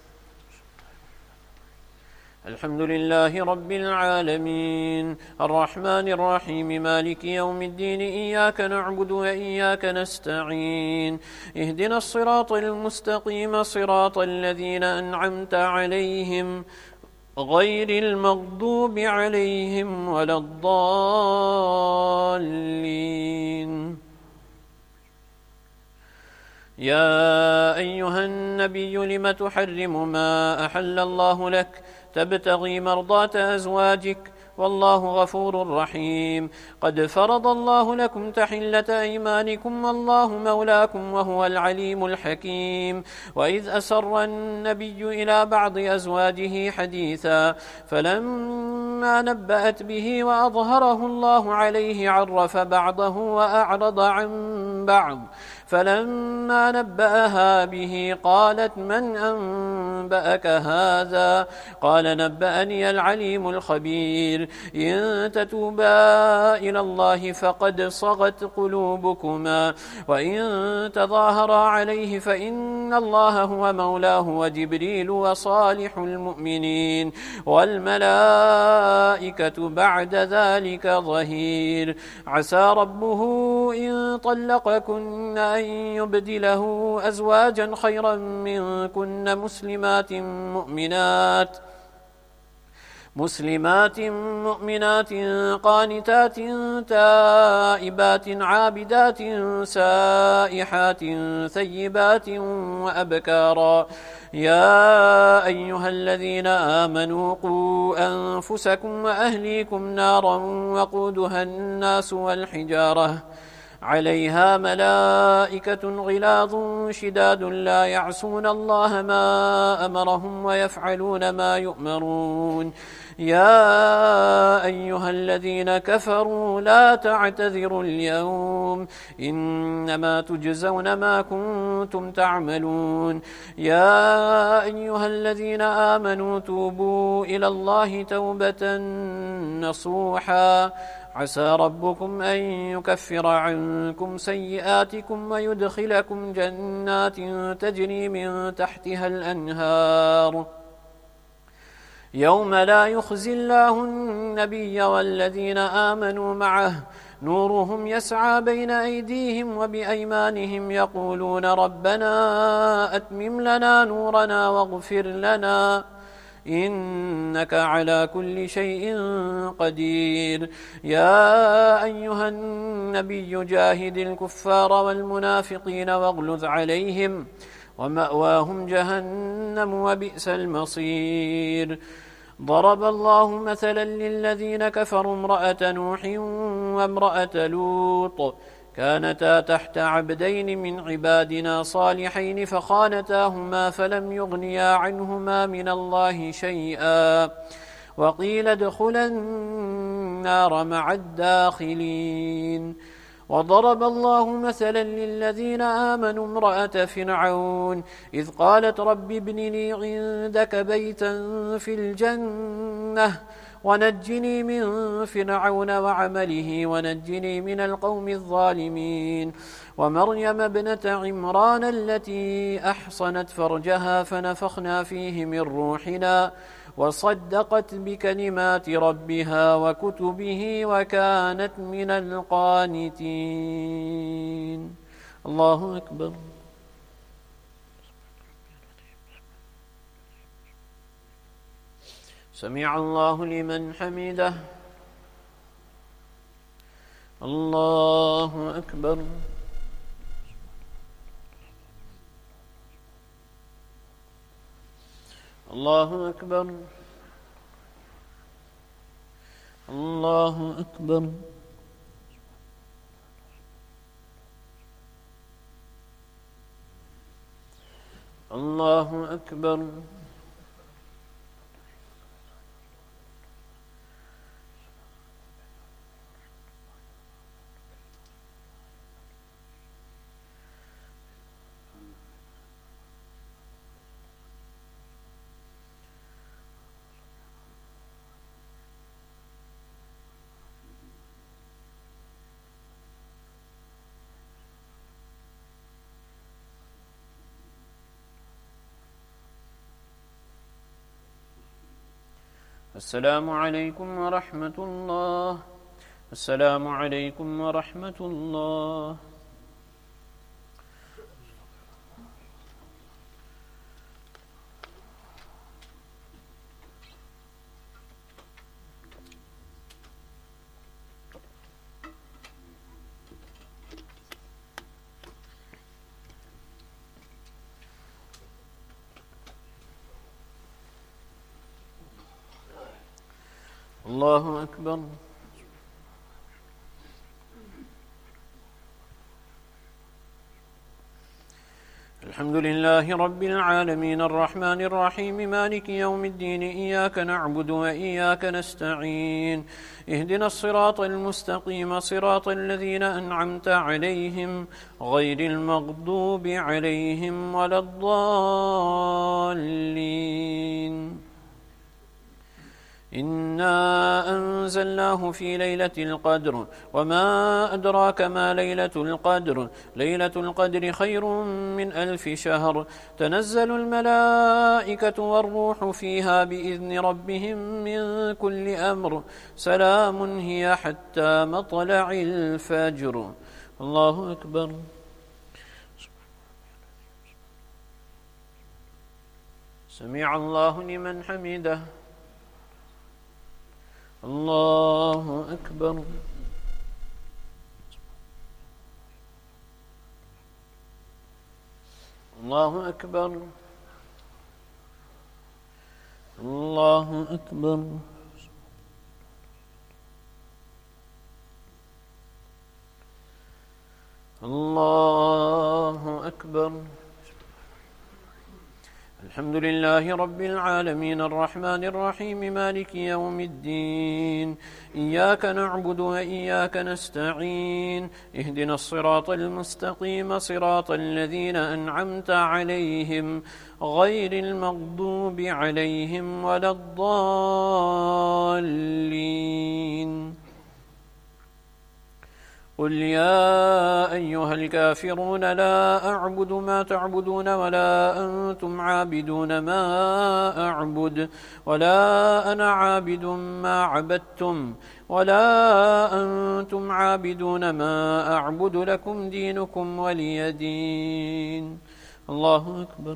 الحمد لله رب العالمين الرحمن الرحيم مالك يوم الدين إياك نعبد وإياك نستعين اهدنا الصراط المستقيم صراط الذين أنعمت عليهم غير المغضوب عليهم ولا الضالين. يا أيها النبي لم تحرم ما أحل الله لك تبتغي مرضات أزواجك والله غفور رحيم. قد فرض الله لكم تحلة أيمانكم والله مولاكم وهو العليم الحكيم. وإذ أسر النبي إلى بعض أزواجه حديثا فلما نبأت به وأظهره الله عليه عرف بعضه وأعرض عن بعض فلما نبأها به قالت من أنبأك هذا قال نبأني العليم الخبير. إن تتوبا إلى الله فقد صغت قلوبكما وإن تظاهرا عليه فإن الله هو مولاه وجبريل وصالح المؤمنين والملائكة بعد ذلك ظهير. عسى ربه إن طلقكن أن يبدله أزواجا خيرا منكن مسلمات مؤمنات مسلمات مؤمنات قانتات تائبات عابدات سائحات ثيبات وأبكارا. يا أيها الذين آمنوا قوا أنفسكم وأهليكم نارا وقودها الناس والحجارة عليها ملائكة غلاظ شداد لا يعصون الله ما أمرهم ويفعلون ما يؤمرون. يا أيها الذين كفروا لا تعتذروا اليوم إنما تجزون ما كنتم تعملون. يا أيها الذين آمنوا توبوا إلى الله توبة نصوحا عسى ربكم أن يكفر عنكم سيئاتكم ويدخلكم جنات تجري من تحتها الأنهار يوم لا يخزي الله النبي والذين آمنوا معه نورهم يسعى بين أيديهم وبأيمانهم يقولون ربنا أتمم لنا نورنا واغفر لنا إنك على كل شيء قدير. يا أيها النبي جاهد الكفار والمنافقين واغلظ عليهم ومأواهم جهنم وبئس المصير. ضرب الله مثلا للذين كفروا امرأة نوح وامرأة لوط كانتا تحت عبدين من عبادنا صالحين فخانتاهما فلم يغنيا عنهما من الله شيئا وقيل ادخلا النار مع الداخلين. وضرب الله مثلا للذين آمنوا امرأة فرعون إذ قالت رب ابن لي عندك بيتا في الجنة ونجني من فرعون وعمله ونجني من القوم الظالمين. ومريم ابنة عمران التي أحصنت فرجها فنفخنا فيه من روحنا وصدقت بكلمات ربها وكتبه وكانت من القانتين. الله أكبر. سمع الله لمن حمده. الله أكبر. الله أكبر. الله أكبر. الله أكبر. السلام عليكم ورحمة الله. السلام عليكم ورحمة الله. الله أكبر. الحمد لله رب العالمين الرحمن الرحيم مالك يوم الدين إياك نعبد وإياك نستعين اهدنا الصراط المستقيم صراط الذين أنعمت عليهم غير المغضوب عليهم ولا الضالين. إنا أنزلناه في ليلة القدر وما أدراك ما ليلة القدر ليلة القدر خير من ألف شهر تنزل الملائكة والروح فيها بإذن ربهم من كل أمر سلام هي حتى مطلع الفجر. الله أكبر. سمع الله لمن حمده. الله أكبر. الله أكبر. الله أكبر. الله أكبر. الحمد لله رب العالمين الرحمن الرحيم مالك يوم الدين إياك نعبد وإياك نستعين اهدنا الصراط المستقيم صراط الذين أنعمت عليهم غير المغضوب عليهم ولا الضالين. قل يا أيها الكافرون لا أعبد ما تعبدون ولا أنتم عابدون ما أعبد ولا أنا عابد ما عبدتم ولا أنتم عابدون ما أعبد لكم دينكم ولي دين. الله أكبر.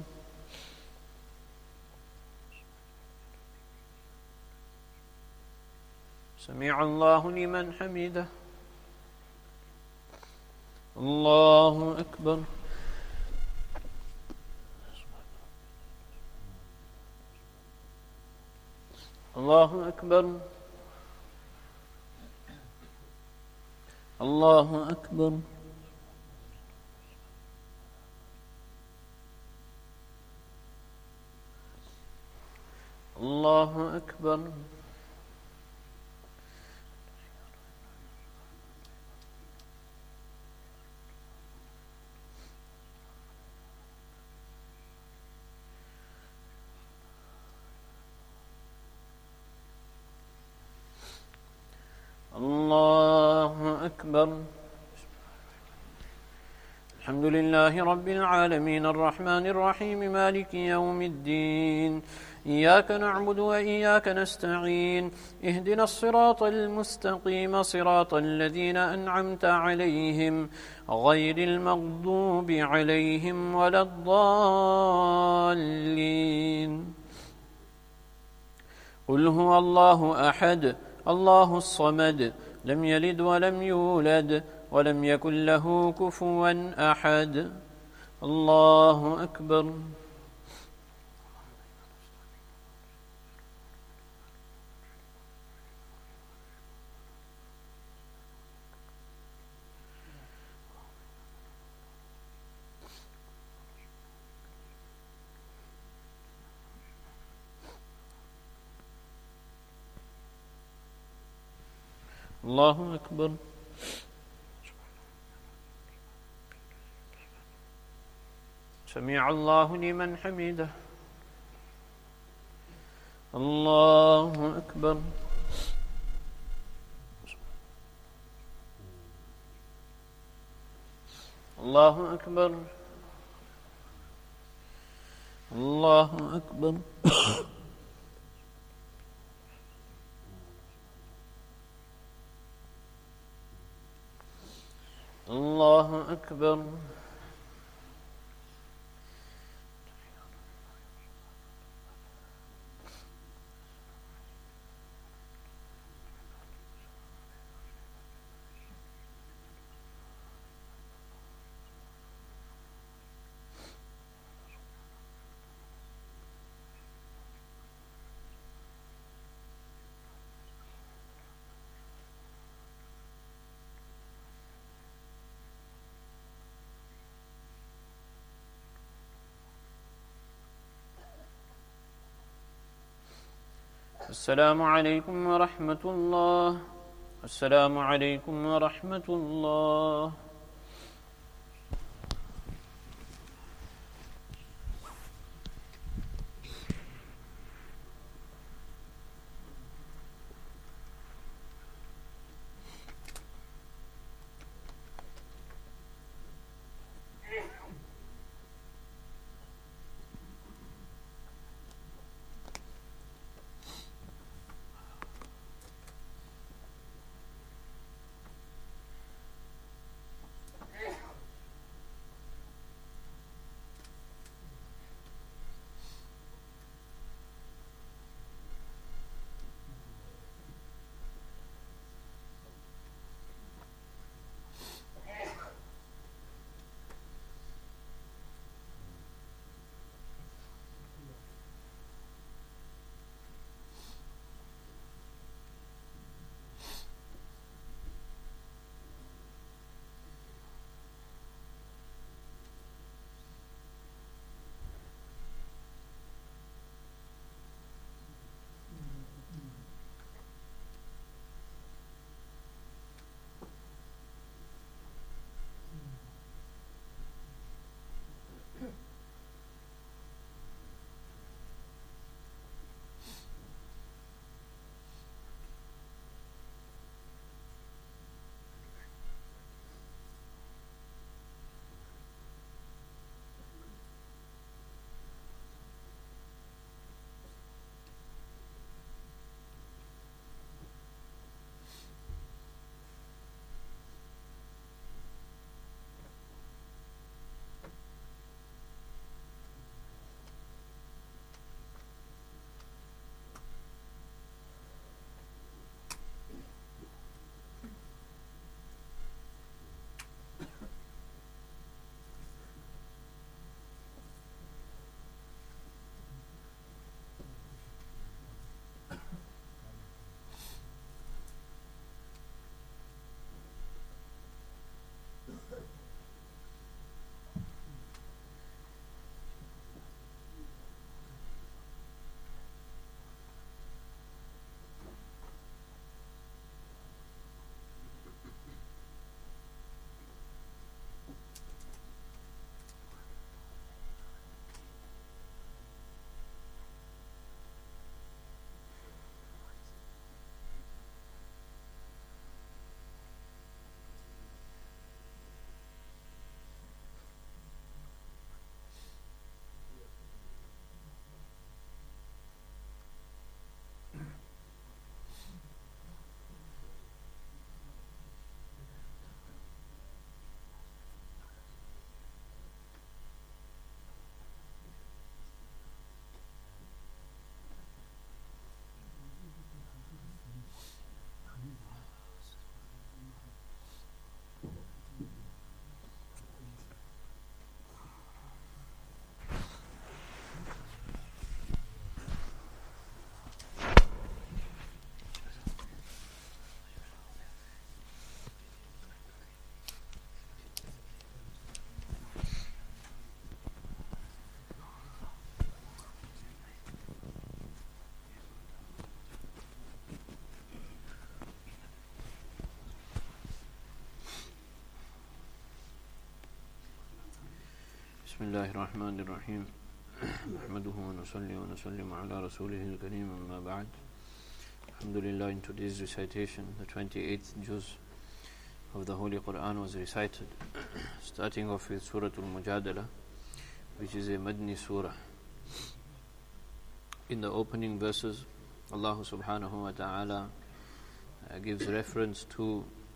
سمع الله لمن حمده. الله أكبر. الله أكبر. الله أكبر. الله أكبر. الله أكبر. الحمد لله رب العالمين الرحمن الرحيم مالك يوم الدين إياك نعبد وإياك نستعين اهدنا الصراط المستقيم صراط الذين أنعمت عليهم غير المغضوب عليهم ولا الضالين. قل هو الله أحد الله الصمد لم يلد ولم يولد ولم يكن له كفوا أحد. الله أكبر. الله أكبر. سمع الله لمن حمده. الله أكبر. الله أكبر. الله أكبر. أكبر. السلام عليكم ورحمة الله. السلام عليكم ورحمة الله. بسم الله الرحمن الرحيم. نحمده ونصلي ونسلم على رسوله الكريم أما بعد. Alhamdulillah, in today's recitation, the twenty-eighth juz of the Holy Quran was recited, starting off with Surah Al-Mujadala, which is a Madni surah. In the opening verses, Allah subhanahu wa ta'ala uh, gives reference to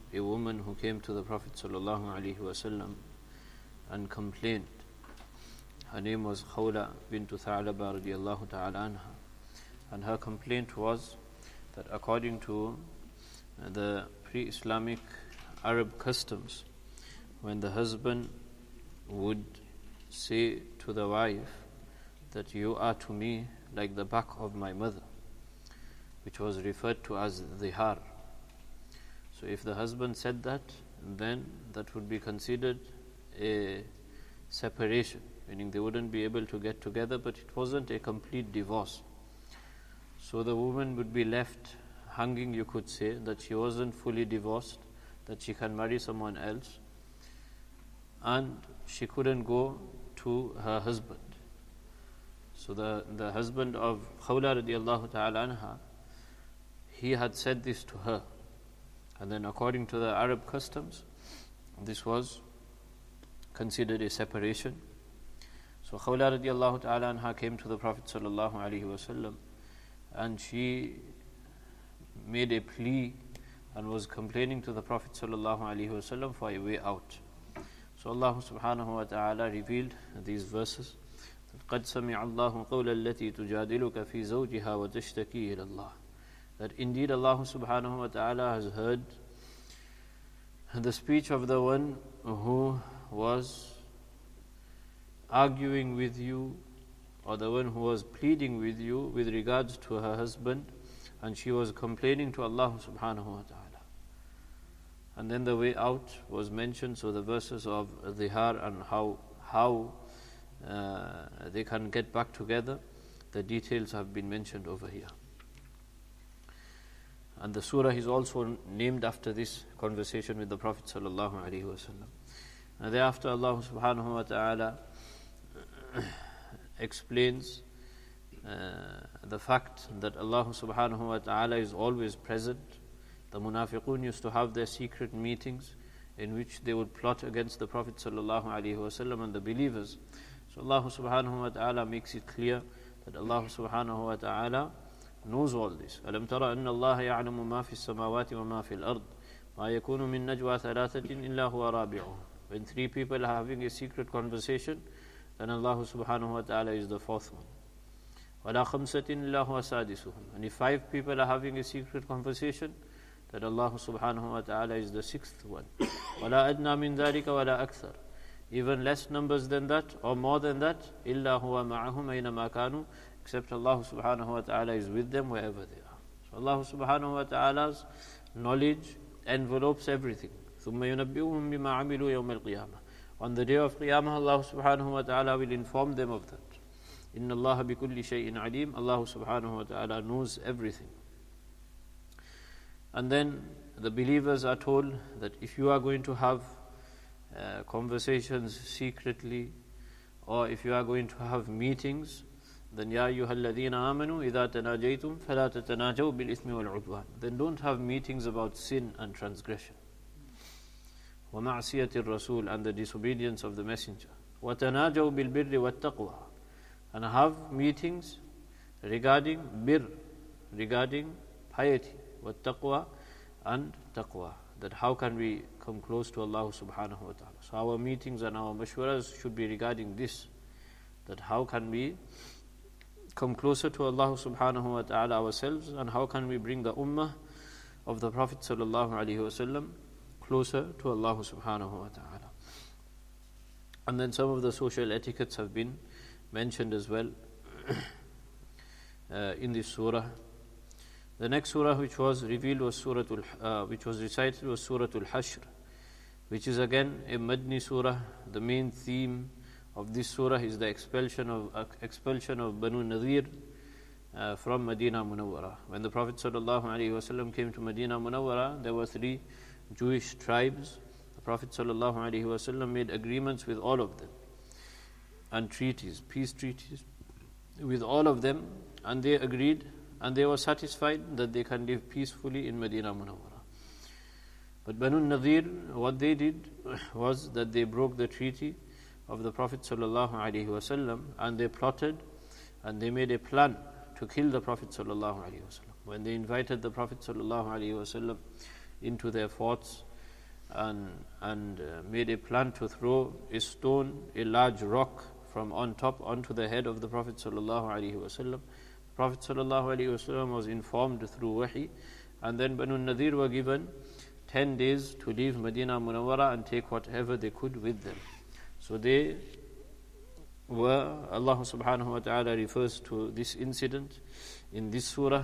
a woman who came to the Prophet ﷺ and complained. Her name was Khawla bint Tha'laba radiyallahu ta'ala anha. And her complaint was that according to the pre-Islamic Arab customs, when the husband would say to the wife that you are to me like the back of my mother, which was referred to as dhihar. So if the husband said that, then that would be considered a separation, meaning they wouldn't be able to get together, but it wasn't a complete divorce. So the woman would be left hanging, you could say, that she wasn't fully divorced, that she can marry someone else, and she couldn't go to her husband. So the, the husband of Khawla radiallahu ta'ala anha, he had said this to her. And then according to the Arab customs, this was considered a separation. So Khawla radiallahu ta'ala anha came to the Prophet sallallahu alaihi wasallam, and she made a plea and was complaining to the Prophet sallallahu alaihi wasallam for a way out. So Allah subhanahu wa ta'ala revealed these verses. قَدْ سَمِعَ اللَّهُ قَوْلَ الَّتِي تُجَادِلُكَ فِي زَوْجِهَا وَتَشْتَكِي إِلَى اللَّهِ. That indeed Allah subhanahu wa ta'ala has heard the speech of the one who was arguing with you, or the one who was pleading with you with regards to her husband, and she was complaining to Allah subhanahu wa ta'ala. And then the way out was mentioned, so the verses of dhihar and how how uh, they can get back together, the details have been mentioned over here. And the surah is also named after this conversation with the Prophet sallallahu alaihi wasallam. And thereafter Allah subhanahu wa ta'ala explains uh, the fact that Allah subhanahu wa ta'ala is always present. The munafiqun used to have their secret meetings in which they would plot against the Prophet sallallahu alaihi wasallam and the believers. So Allah subhanahu wa ta'ala makes it clear that Allah subhanahu wa ta'ala knows all this. أَلَمْ تَرَ أَنَّ اللَّهَ يَعْلَمُ مَا فِي السَّمَاوَاتِ وَمَا فِي الْأَرْضِ مَا يَكُونُ مِن نَجْوَى ثَلَاثَةٍ إِلَّا هُوَ رَابِعُهُمْ. When three people are having a secret conversation, then Allah subhanahu wa ta'ala is the fourth one. وَلَا خَمْسَةٍ إِلَّا هُوَ سَادِسُهُمْ. And if five people are having a secret conversation, then Allah subhanahu wa ta'ala is the sixth one. وَلَا أَدْنَى مِن ذَلِكَ وَلَا أَكْثَرُ. Even less numbers than that, or more than that, إِلَّا هُوَ مَعَهُمْ أَيْنَمَا كَانُوا. Except Allah subhanahu wa ta'ala is with them wherever they are. So Allah subhanahu wa ta'ala's knowledge envelopes everything. ثُمَّ يُنَبِّئُهُمْ بِمَا عَمِلُوا يَوْمَ الْقِيَامَةِ. On the day of Qiyamah, Allah subhanahu wa ta'ala will inform them of that. إِنَّ اللَّهَ بِكُلِّ شَيْءٍ عَلِيمٌ. Allah subhanahu wa ta'ala knows everything. And then the believers are told that if you are going to have uh, conversations secretly, or if you are going to have meetings, then يَا أَيُّهَا الَّذِينَ آمَنُوا إِذَا تَنَاجَيْتُمْ فَلَا تَتَنَاجَوْا بِالْإِثْمِ وَالْعُدْوَانِ. Then don't have meetings about sin and transgression. وَمَعْصِيَةِ الرَّسُولِ. And the disobedience of the messenger. وَتَنَاجَوْا بِالْبِرِّ وَالتَّقْوَى. And have meetings regarding bir, regarding piety, وَالتَّقْوَى, and taqwa. That how can we come close to Allah subhanahu wa ta'ala. So our meetings and our mashwaras should be regarding this. That how can we come closer to Allah subhanahu wa ta'ala ourselves, and how can we bring the ummah of the Prophet sallallahu alaihi wasallam closer to Allah subhanahu wa ta'ala. And then some of the social etiquettes have been mentioned as well uh, in this surah. The next surah which was revealed was surah uh, which was recited was Surah Al-Hashr, which is again a Madni surah. The main theme of this surah is the expulsion of uh, expulsion of Banu Nadir uh, from Medina Munawwara. When the Prophet sallallahu alaihi wasallam came to Medina Munawwara, there were three Jewish tribes. The Prophet sallallahu alaihi wasallam made agreements with all of them, and treaties, peace treaties with all of them, and they agreed and they were satisfied that they can live peacefully in Medina Munawwara. But Banu Nadir, what they did was that they broke the treaty of the Prophet sallallahu alaihi wasallam, and they plotted and they made a plan to kill the Prophet sallallahu alaihi wasallam. When they invited the Prophet sallallahu alaihi wasallam into their forts, and, and uh, made a plan to throw a stone, a large rock from on top onto the head of the Prophet ﷺ. The Prophet ﷺ was informed through wahi, and then Banu Nadir were given ten days to leave Medina Munawwara and take whatever they could with them. So they were, Allah subhanahu wa ta'ala refers to this incident in this surah,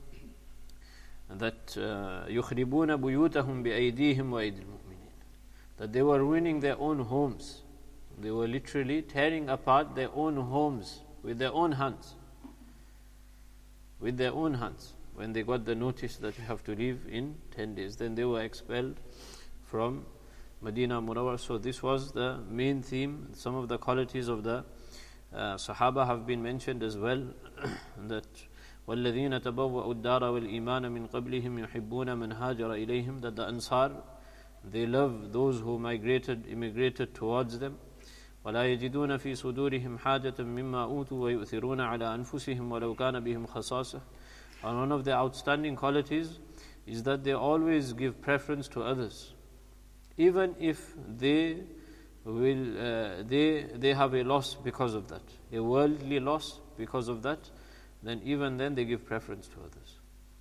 that يُخْرِبُونَ بُيُوتَهُمْ بِأَيْدِيهِمْ وَأَيْدِي الْمُؤْمِنِينَ, that they were ruining their own homes. They were literally tearing apart their own homes with their own hands. With their own hands. When they got the notice that you have to leave in ten days, then they were expelled from Medina Munawwar. So this was the main theme. Some of the qualities of the uh, Sahaba have been mentioned as well. That وَالَّذِينَ تَبَوَّأُوا الدَّارَ وَالْإِيمَانَ مِنْ قَبْلِهِمْ يُحِبُّونَ مَنْ هَاجَرَ إِلَيْهِمْ, that the Ansar, they love those who migrated, immigrated towards them. وَلَا يَجِدُونَ فِي صُدُورِهِمْ حَاجَةً مِمَّا أُوتُوا وَيُؤْثِرُونَ عَلَى أَنفُسِهِمْ وَلَوْ كَانَ بِهِمْ خَصَاصَةٌ. And one of the outstanding qualities is that they always give preference to others, even if they will uh, they they have a loss because of that, a worldly loss because of that, then even then they give preference to others.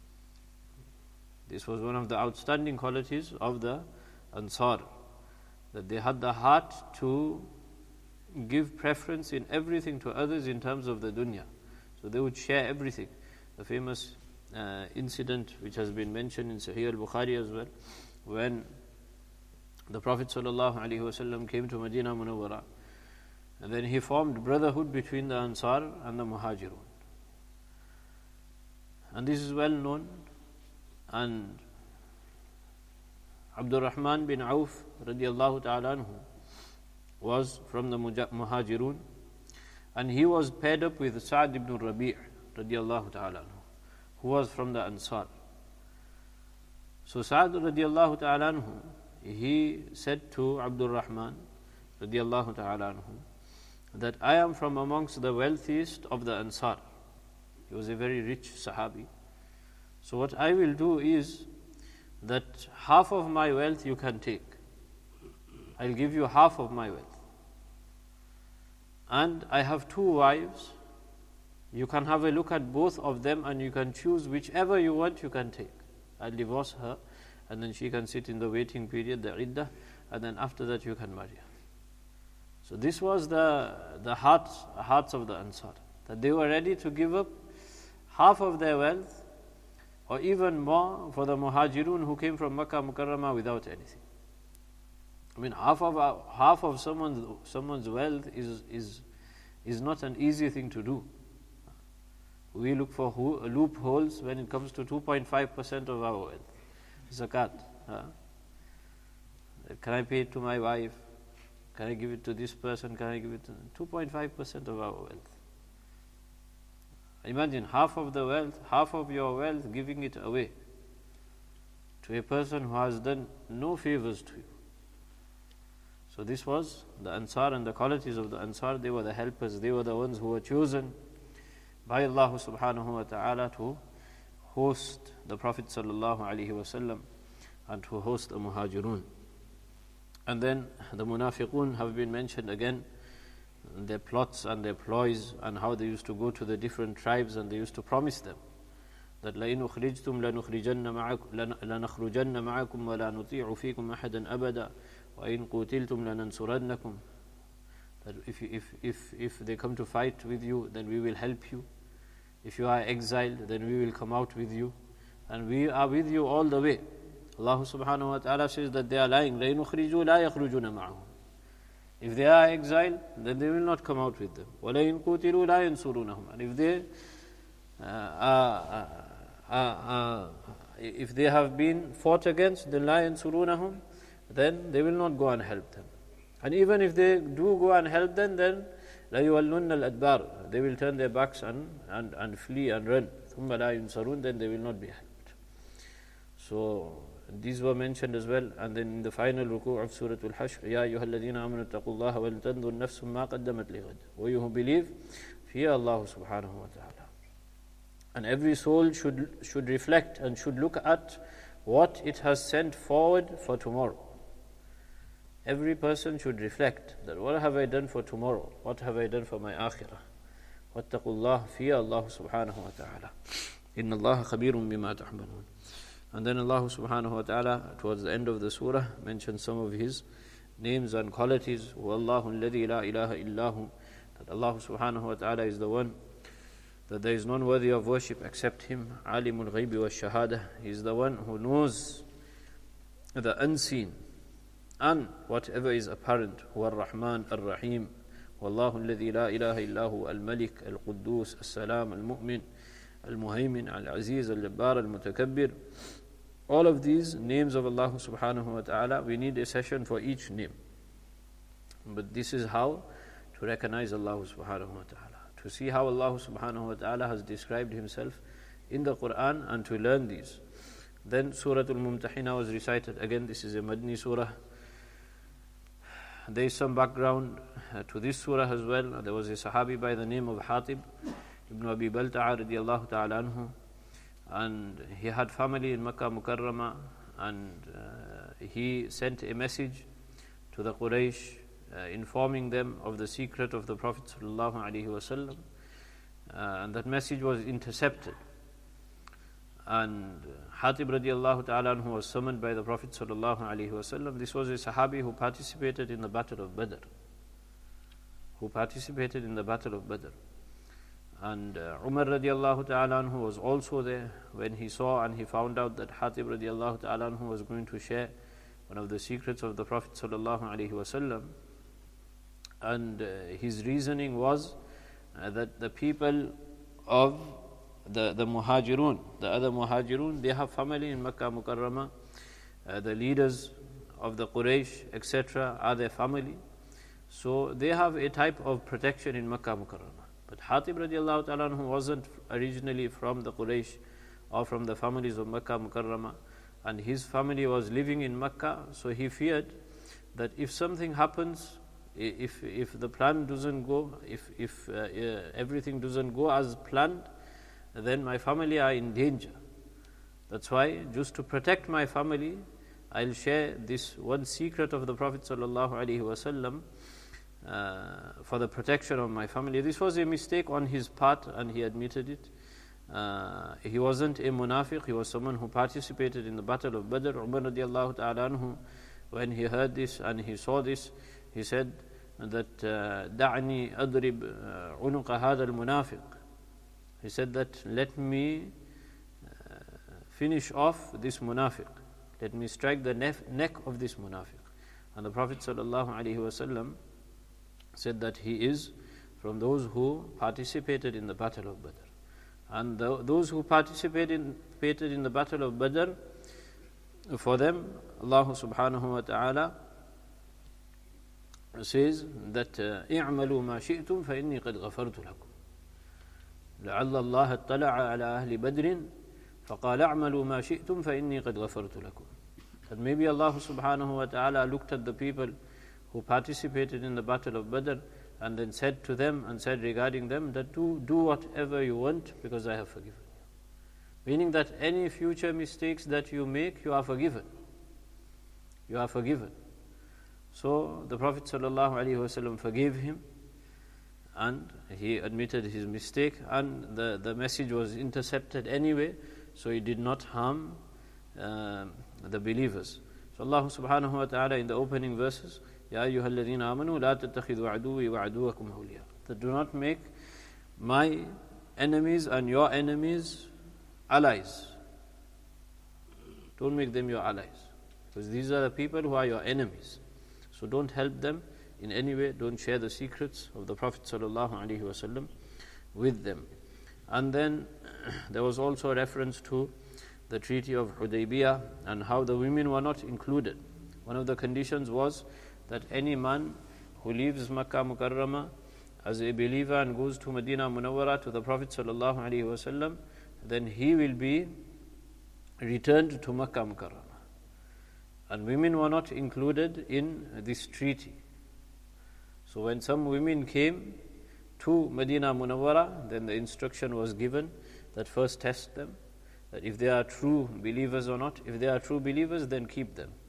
This was one of the outstanding qualities of the Ansar, that they had the heart to give preference in everything to others in terms of the dunya. So they would share everything. The famous uh, incident which has been mentioned in Sahih al-Bukhari as well, when the Prophet ﷺ came to Medina Munawwara, and then he formed brotherhood between the Ansar and the Muhajirun. And this is well known. And Abdul Rahman bin Auf radiallahu ta'ala anhu was from the Muhajirun, and he was paired up with Sa'd ibn Rabi' radiallahu ta'ala anhu, who was from the Ansar. So Sa'd radiallahu ta'ala anhu, he said to Abdul Rahman radiallahu ta'ala anhu that I am from amongst the wealthiest of the Ansar. He was a very rich Sahabi. So what I will do is that half of my wealth you can take. I'll give you half of my wealth. And I have two wives. You can have a look at both of them and you can choose whichever you want, you can take. I'll divorce her, and then she can sit in the waiting period, the iddah, and then after that you can marry her. So this was the, the hearts, hearts of the Ansar, that they were ready to give up half of their wealth or even more for the Muhajirun who came from Makkah Mukarramah without anything. I mean, half of our, half of someone's someone's wealth is is is not an easy thing to do. We look for ho- loopholes when it comes to two point five percent of our wealth. Zakat. Huh? Can I pay it to my wife? Can I give it to this person? Can I give it to two point five percent of our wealth? Imagine half of the wealth, half of your wealth, giving it away to a person who has done no favors to you. So this was the Ansar, and the qualities of the Ansar. They were the helpers. They were the ones who were chosen by Allah subhanahu wa ta'ala to host the Prophet sallallahu alaihi wasallam and to host the Muhajirun. And then the Munafiqun have been mentioned again, their plots and their ploys, and how they used to go to the different tribes and they used to promise them that لَإِنْ أُخْرِجْتُمْ لَنُخْرِجَنَّ مَعَكُمْ وَلَا نُطِيعُ فِيكُمْ أَحَدًا أَبَدًا وَإِنْ قُوتِلْتُمْ لَنَنْصُرَنَّكُمْ. That if, if, if, if they come to fight with you, then we will help you. If you are exiled, then we will come out with you, and we are with you all the way. Allah subhanahu wa ta'ala says that they are lying. لَإِنْ أُخْرِجُوا لَا يَخْرُجُونَ مَعَهُمْ. If they are exiled, then they will not come out with them. وَلَئِنْ قُوتِلُوا لَا يَنْصُرُونَهُمْ. And if they uh, uh, uh, uh, if they have been fought against, then لَا يَنْصُرُونَهُمْ, then they will not go and help them. And even if they do go and help them, then لَا يُوَلُّنَّ الْأَدْبَارِ, they will turn their backs and, and, and flee and run. ثُمَّ لَا يُنْصَرُونَ, then they will not be helped. So these were mentioned as well. And then in the final ruku' of Surah Al-Hashr, يَا أَيُّهَا الَّذِينَ آمَنُوا اتَّقُوا اللَّهَ وَلْتَنْظُرْ نَفْسٌ مَا قَدَّمَتْ لِغَدٍ. O you who believe, fear Allah subhanahu wa ta'ala. And every soul should should reflect and should look at what it has sent forward for tomorrow. every person should reflect that what have I done for tomorrow? What have I done for my akhirah? وَاتَّقُوا اللَّهَ فِيَا Allah subhanahu wa ta'ala. إِنَّ اللَّهَ خَبِيرٌ بِمَا تَعْمَلُونَ. And then Allah subhanahu wa ta'ala, towards the end of the surah, mentions some of His names and qualities. وَاللَّهُ الَّذِي لَا إِلَهَ إِلَّا هُ. That Allah subhanahu wa ta'ala is the one, that there is none worthy of worship except Him. عَالِمُ الْغَيْبِ وَالشَّهَادَةِ. He is the one who knows the unseen and whatever is apparent. هُوَ الرَّحْمَنُ الرَّحِيمُ. وَاللَّهُ الَّذِي لَا إِلَهَ إِلَّا هُوَ الْمَلِكُ الْقُدُّوسُ السَّلَامُ الْمُؤْمِنُ الْمُهَيْمِنُ الْعَزِيزُ الْجَبَّارُ الْمُتَكَبِّرُ. All of these names of Allah subhanahu wa ta'ala, we need a session for each name. But this is how to recognize Allah subhanahu wa ta'ala, to see how Allah subhanahu wa ta'ala has described Himself in the Quran, and to learn these. Then Surah Al-Mumtahina was recited. Again, this is a Madni surah. There is some background uh, to this surah as well. There was a Sahabi by the name of Hatib ibn Abi Balta'a radiyallahu ta'ala anhu, and he had family in Makkah Mukarramah, and uh, he sent a message to the Quraysh uh, informing them of the secret of the Prophet sallallahu alaihi wasallam, uh, and that message was intercepted. And Hatib radiallahu ta'ala anhu was summoned by the Prophet sallallahu alaihi wasallam. This was a Sahabi who participated in the Battle of Badr. Who participated in the Battle of Badr. And uh, Umar radiallahu ta'ala anhu was also there when he saw and he found out that Hatib radiallahu ta'ala anhu was going to share one of the secrets of the Prophet sallallahu alaihi wasallam. And uh, his reasoning was uh, that the people of the, the Muhajirun, the other Muhajirun, they have family in Makkah Mukarramah. Uh, the leaders of the Quraysh, et cetera, are their family. So they have a type of protection in Makkah Mukarramah. But Hatib radiallahu ta'ala anhu wasn't originally from the Quraysh or from the families of Makkah Mukarramah, and his family was living in Makkah, so he feared that if something happens, if if the plan doesn't go, if if uh, uh, everything doesn't go as planned, then my family are in danger. That's why, just to protect my family, I'll share this one secret of the Prophet sallallahu alaihi wasallam uh, for the protection of my family. This was a mistake on his part, and he admitted it. Uh, he wasn't a munafiq, he was someone who participated in the Battle of Badr. Umar radiallahu ta'ala anhu, when he heard this and he saw this, he said that دعني أضرب عنق هذا المنافق. He said that let me uh, finish off this munafiq, let me strike the nef- neck of this munafiq. And the Prophet sallallahu alaihi wasallam said that he is from those who participated in the Battle of Badr. And the, those who participated in, participated in the Battle of Badr, for them Allah subhanahu wa ta'ala says that اعملوا ما شئتم فإني قد غفرت لكم لعل الله اطلع على أهل بدر فقال اعملوا ما شئتم فإني قد غفرت لكم. That maybe Allah subhanahu wa ta'ala looked at the people who participated in the Battle of Badr and then said to them and said regarding them that do, do whatever you want because I have forgiven you. Meaning that any future mistakes that you make, you are forgiven. You are forgiven. So the Prophet sallallahu alaihi wasallam forgave him, and he admitted his mistake, and the, the message was intercepted anyway, so it did not harm uh, the believers. So Allah subhanahu wa ta'ala in the opening verses, Ya ayyuhal ladhina amanu la tattakhidhu aduwi wa aduwakum awliya. That do not make my enemies and your enemies allies. Don't make them your allies, because these are the people who are your enemies. So don't help them in any way, don't share the secrets of the Prophet sallallahu alaihi wasallam with them. And then there was also a reference to the Treaty of Hudaybiyah and how the women were not included. One of the conditions was that any man who leaves Makkah Mukarramah as a believer and goes to Medina Munawwara to the Prophet sallallahu alaihi wasallam, then he will be returned to Makkah Mukarramah. And women were not included in this treaty. So when some women came to Medina Munawwara, then the instruction was given that first test them, that if they are true believers or not. If they are true believers, then keep them.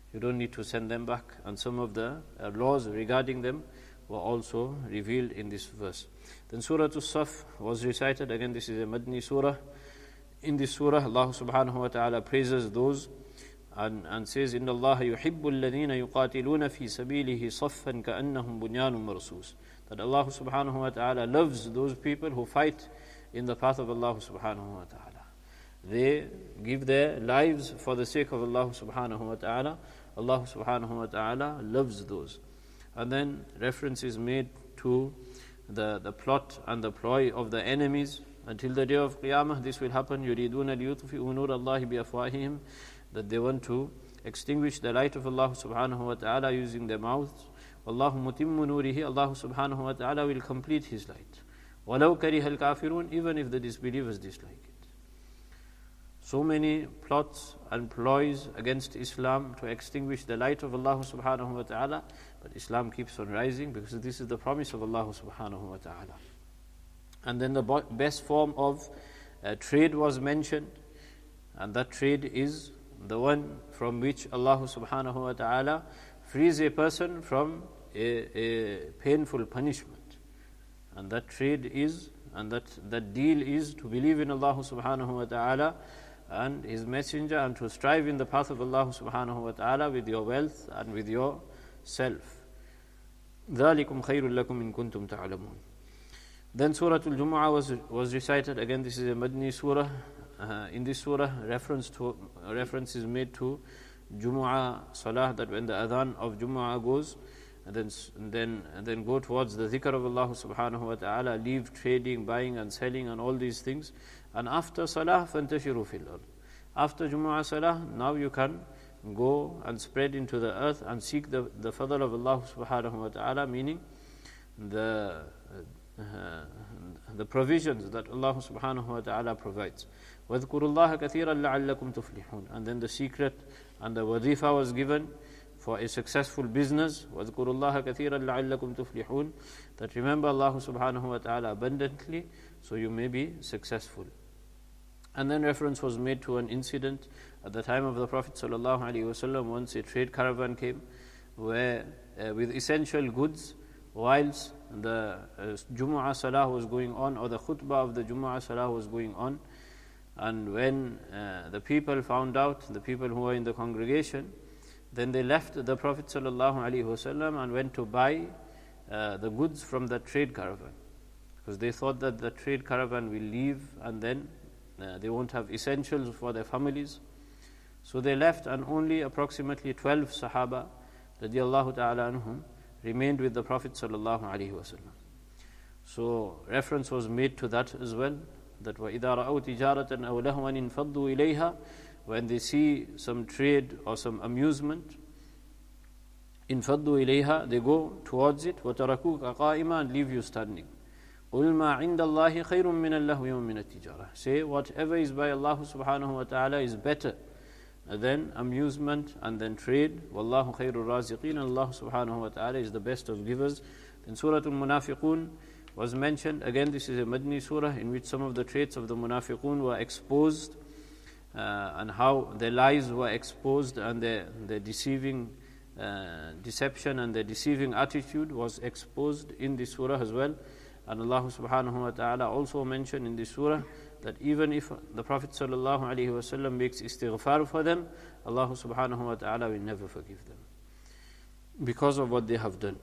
You don't need to send them back. And some of the uh, laws regarding them were also revealed in this verse. Then Surah As-Saff was recited. Again, this is a Madni surah. In this surah, Allah subhanahu wa ta'ala praises those and, and says, إِنَّ اللَّهَ يُحِبُّ الَّذِينَ يُقَاتِلُونَ فِي سَبِيلِهِ صَفًّا كَأَنَّهُمْ بُنْيَانٌ مَرْصُوصٌ. That Allah subhanahu wa ta'ala loves those people who fight in the path of Allah subhanahu wa ta'ala. They give their lives for the sake of Allah subhanahu wa ta'ala. Allah subhanahu wa ta'ala loves those. And then reference is made to the, the plot and the ploy of the enemies. Until the day of Qiyamah, this will happen. يُرِيدُونَ لِيُطْفِئُوا نُورَ اللَّهِ بِأَفْوَاهِهِمْ. That they want to extinguish the light of Allah subhanahu wa ta'ala using their mouths. وَاللَّهُ مُتِمُّ نُورِهِ. Allah subhanahu wa ta'ala will complete His light. وَلَوْ كَرِهَ الْكَافِرُونَ. Even if the disbelievers dislike it. So many plots and ploys against Islam to extinguish the light of Allah subhanahu wa ta'ala. But Islam keeps on rising because this is the promise of Allah subhanahu wa ta'ala. And then the best form of uh, trade was mentioned. And that trade is the one from which Allah subhanahu wa ta'ala frees a person from a, a painful punishment. And that trade is, and that, that deal is to believe in Allah subhanahu wa ta'ala and His Messenger and to strive in the path of Allah subhanahu wa ta'ala with your wealth and with your self. ذَلِكُمْ خَيْرٌ لَكُمْ إِن كُنْتُمْ تَعْلَمُونَ. Then Surah Al-Jumu'ah was, was recited. Again, this is a Madni surah. Uh, in this surah, reference to uh, reference is made to Jumu'ah Salah, that when the adhan of Jumu'ah goes, and then and then and then go towards the dhikr of Allah subhanahu wa ta'ala, leave trading, buying and selling and all these things. And after Salah, فَانْتَشِرُوا فِي الْأَرْضِ. After Jumu'ah Salah, now you can go and spread into the earth and seek the, the fadl of Allah subhanahu wa ta'ala, meaning the uh, the provisions that Allah subhanahu wa ta'ala provides. وَاذْكُرُوا اللَّهَ كَثِيرًا لَعَلَّكُمْ تُفْلِحُونَ. And then the secret and the wadhifa was given for a successful business. وَاذْكُرُوا اللَّهَ كَثِيرًا لَعَلَّكُمْ تُفْلِحُونَ. That remember Allah subhanahu wa ta'ala abundantly, so you may be successful. And then reference was made to an incident at the time of the Prophet sallallahu alaihi wasallam. Once a trade caravan came where uh, with essential goods, whilst the uh, Jumu'ah Salah was going on, or the khutbah of the Jumu'ah Salah was going on. And when uh, the people found out, the people who were in the congregation, then they left the Prophet sallallahu alaihi wasallam and went to buy uh, the goods from the trade caravan, because they thought that the trade caravan will leave and then uh, they won't have essentials for their families. So they left, and only approximately twelve Sahaba radiyallahu ta'ala anhum remained with the Prophet sallallahu alaihi wasallam. So reference was made to that as well, that وَإِذَا رَأَوْا تِجَارَةً أَوْ لَهْوًا انْفَضُّوا إِلَيْهَا. When they see some trade or some amusement, انْفَضُّوا إِلَيْهَا, they go towards it. وَتَرَكُوكَ قَائِمًا, and leave you standing. قُلْ مَا عِنْدَ اللَّهِ خَيْرٌ مِّنَ اللَّهْوِ وَمِنَ التِّجَارَةِ. Say, whatever is by Allah subhanahu wa ta'ala is better than amusement and then trade. وَاللَّهُ خَيْرُ الرَّازِقِينَ. Allah subhanahu wa ta'ala is the best of givers. Then Surah Al-Munafiqun was mentioned. Again, this is a Madni surah in which some of the traits of the Munafiqun were exposed, uh, and how their lies were exposed, and their, their deceiving uh, deception and their deceiving attitude was exposed in this surah as well. And Allah subhanahu wa ta'ala also mentioned in this surah that even if the Prophet sallallahu alaihi wasallam makes istighfar for them, Allah subhanahu wa ta'ala will never forgive them because of what they have done.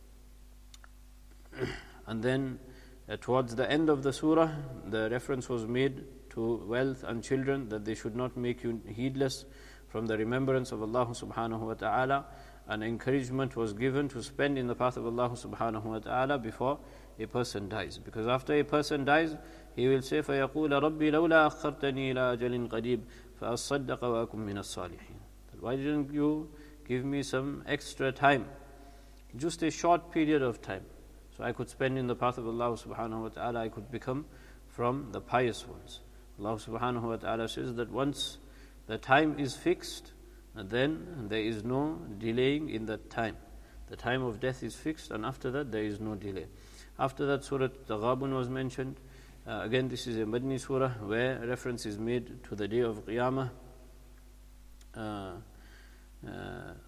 And then uh, towards the end of the surah, the reference was made to wealth and children, that they should not make you heedless from the remembrance of Allah subhanahu wa ta'ala, and encouragement was given to spend in the path of Allah subhanahu wa ta'ala before a person dies. Because after a person dies, he will say, فَيَقُولَ رَبِّي لَوْلَا أَخَّرْتَنِي إِلَىٰ أَجَلٍ قَرِيبٍ فَأَصَّدَّقَ وَأَكُن مِّنَ الصَّالِحِينَ. Why didn't you give me some extra time? Just a short period of time, so I could spend in the path of Allah subhanahu wa ta'ala, I could become from the pious ones. Allah subhanahu wa ta'ala says that once the time is fixed, then there is no delaying in that time. The time of death is fixed, and after that there is no delay. After that, Surah Taghabun was mentioned. Uh, again, this is a Madni surah where reference is made to the day of Qiyamah. Uh, uh,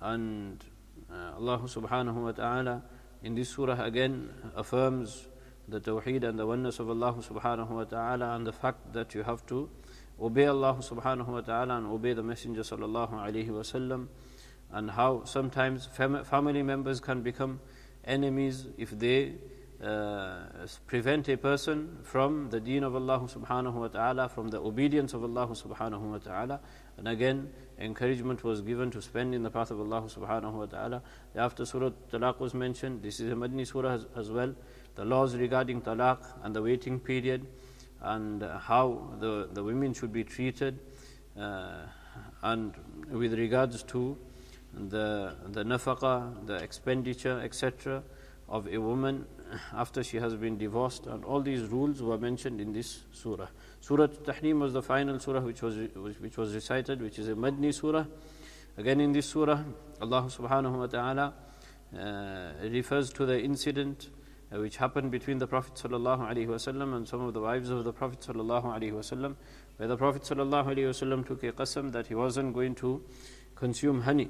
And uh, Allah subhanahu wa ta'ala in this surah again affirms the tawheed and the oneness of Allah subhanahu wa ta'ala, and the fact that you have to obey Allah subhanahu wa ta'ala and obey the Messenger sallallahu alayhi wa sallam, and how sometimes fam- family members can become enemies if they uh, prevent a person from the deen of Allah subhanahu wa ta'ala, from the obedience of Allah subhanahu wa ta'ala. And again, encouragement was given to spend in the path of Allah subhanahu wa ta'ala. After Surah Talaq was mentioned, this is a Madni surah as, as well, the laws regarding talaq and the waiting period, and uh, how the, the women should be treated, uh, and with regards to the the nafaqa, the expenditure, et cetera of a woman after she has been divorced, and all these rules were mentioned in this surah. Surah Tahrim was the final surah which was which was recited, which is a Madni surah. Again in this surah, Allah subhanahu wa ta'ala uh, refers to the incident uh, which happened between the Prophet sallallahu alaihi wasallam and some of the wives of the Prophet sallallahu alaihi wasallam, where the Prophet sallallahu alaihi wasallam took a qasam that he wasn't going to consume honey.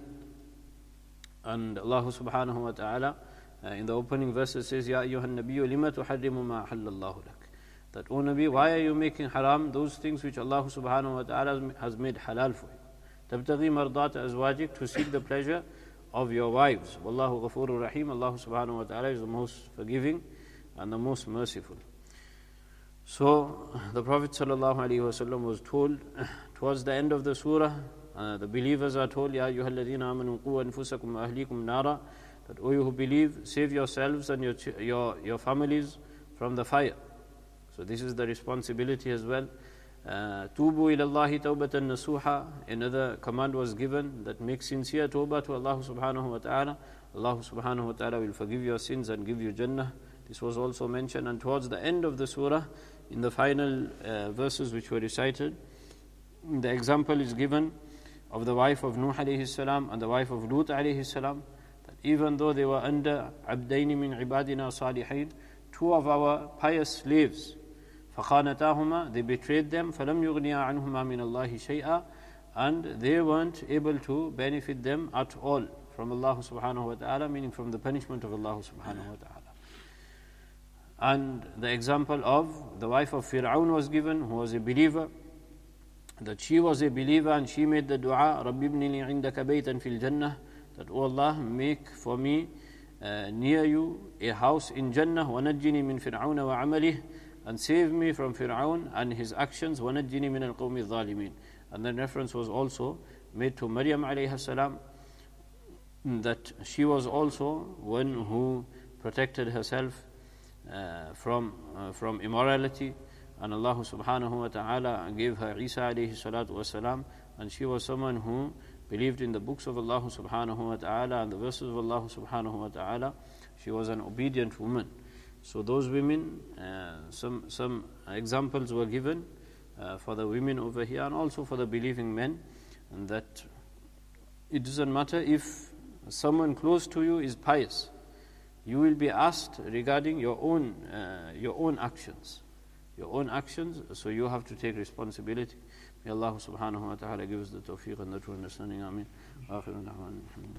And Allah subhanahu wa ta'ala uh, in the opening verses says, Ya ayyuhan nabiyyu lima tuharrimu ma ahallallahu lak. That, O Nabi, why are you making haram those things which Allah subhanahu wa ta'ala has made halal for you? Tabtaghi mardat azwajik, to seek the pleasure of your wives. Wallahu ghafurur rahim. Allah subhanahu wa ta'ala is the most forgiving and the most merciful. So the Prophet sallallahu alaihi wasallam was told towards the end of the surah, Uh, the believers are told, Ya ayyuhalladhina amanu qu anfusakum wa ahlikum nara, that O you who believe, save yourselves and your, your, your families from the fire. So this is the responsibility as well. Tubu ilallahi tawbatan nasuha. Another command was given that make sincere tawbah to Allah subhanahu wa ta'ala. Allah subhanahu wa ta'ala will forgive your sins and give you Jannah. This was also mentioned. And towards the end of the surah, in the final uh, verses which were recited, the example is given of the wife of Nuh alayhi salam and the wife of Lut alayhi salam, that even though they were under abdaini min ibadina salihin, two of our pious slaves, فَخَانَتَاهُمَا, they betrayed them, فَلَمْ يُغْنِيَا عَنْهُمَا مِنَ اللَّهِ شَيْئًا, and they weren't able to benefit them at all from Allah subhanahu wa ta'ala, meaning from the punishment of Allah subhanahu wa ta'ala. And the example of the wife of Fir'aun was given, who was a believer, that she was a believer and she made the dua, رَبِّ ابْنِ لِي عِنْدَكَ بَيْتًا فِي الْجَنَّةِ, that, O Allah, make for me uh, near you a house in Jannah, وَنَجِّنِي مِنْ فِرْعَوْنَ وَعَمَلِهِ, and save me from Fir'aun and his actions, وَنَجِّنِي مِنَ الْقَوْمِ الظَّالِمِينَ. And then reference was also made to Maryam alayha salam, that she was also one who protected herself uh, from, uh, from immorality, and Allah subhanahu wa ta'ala gave her Isa alayhi salatu wasalam, and she was someone who believed in the books of Allah subhanahu wa ta'ala and the verses of Allah subhanahu wa ta'ala. She was an obedient woman. So those women, uh, some some examples were given uh, for the women over here, and also for the believing men, and that it doesn't matter if someone close to you is pious, you will be asked regarding your own uh, your own actions. Your own actions, so you have to take responsibility. May Allah subhanahu wa ta'ala give us the tawfiq and the true understanding. Ameen.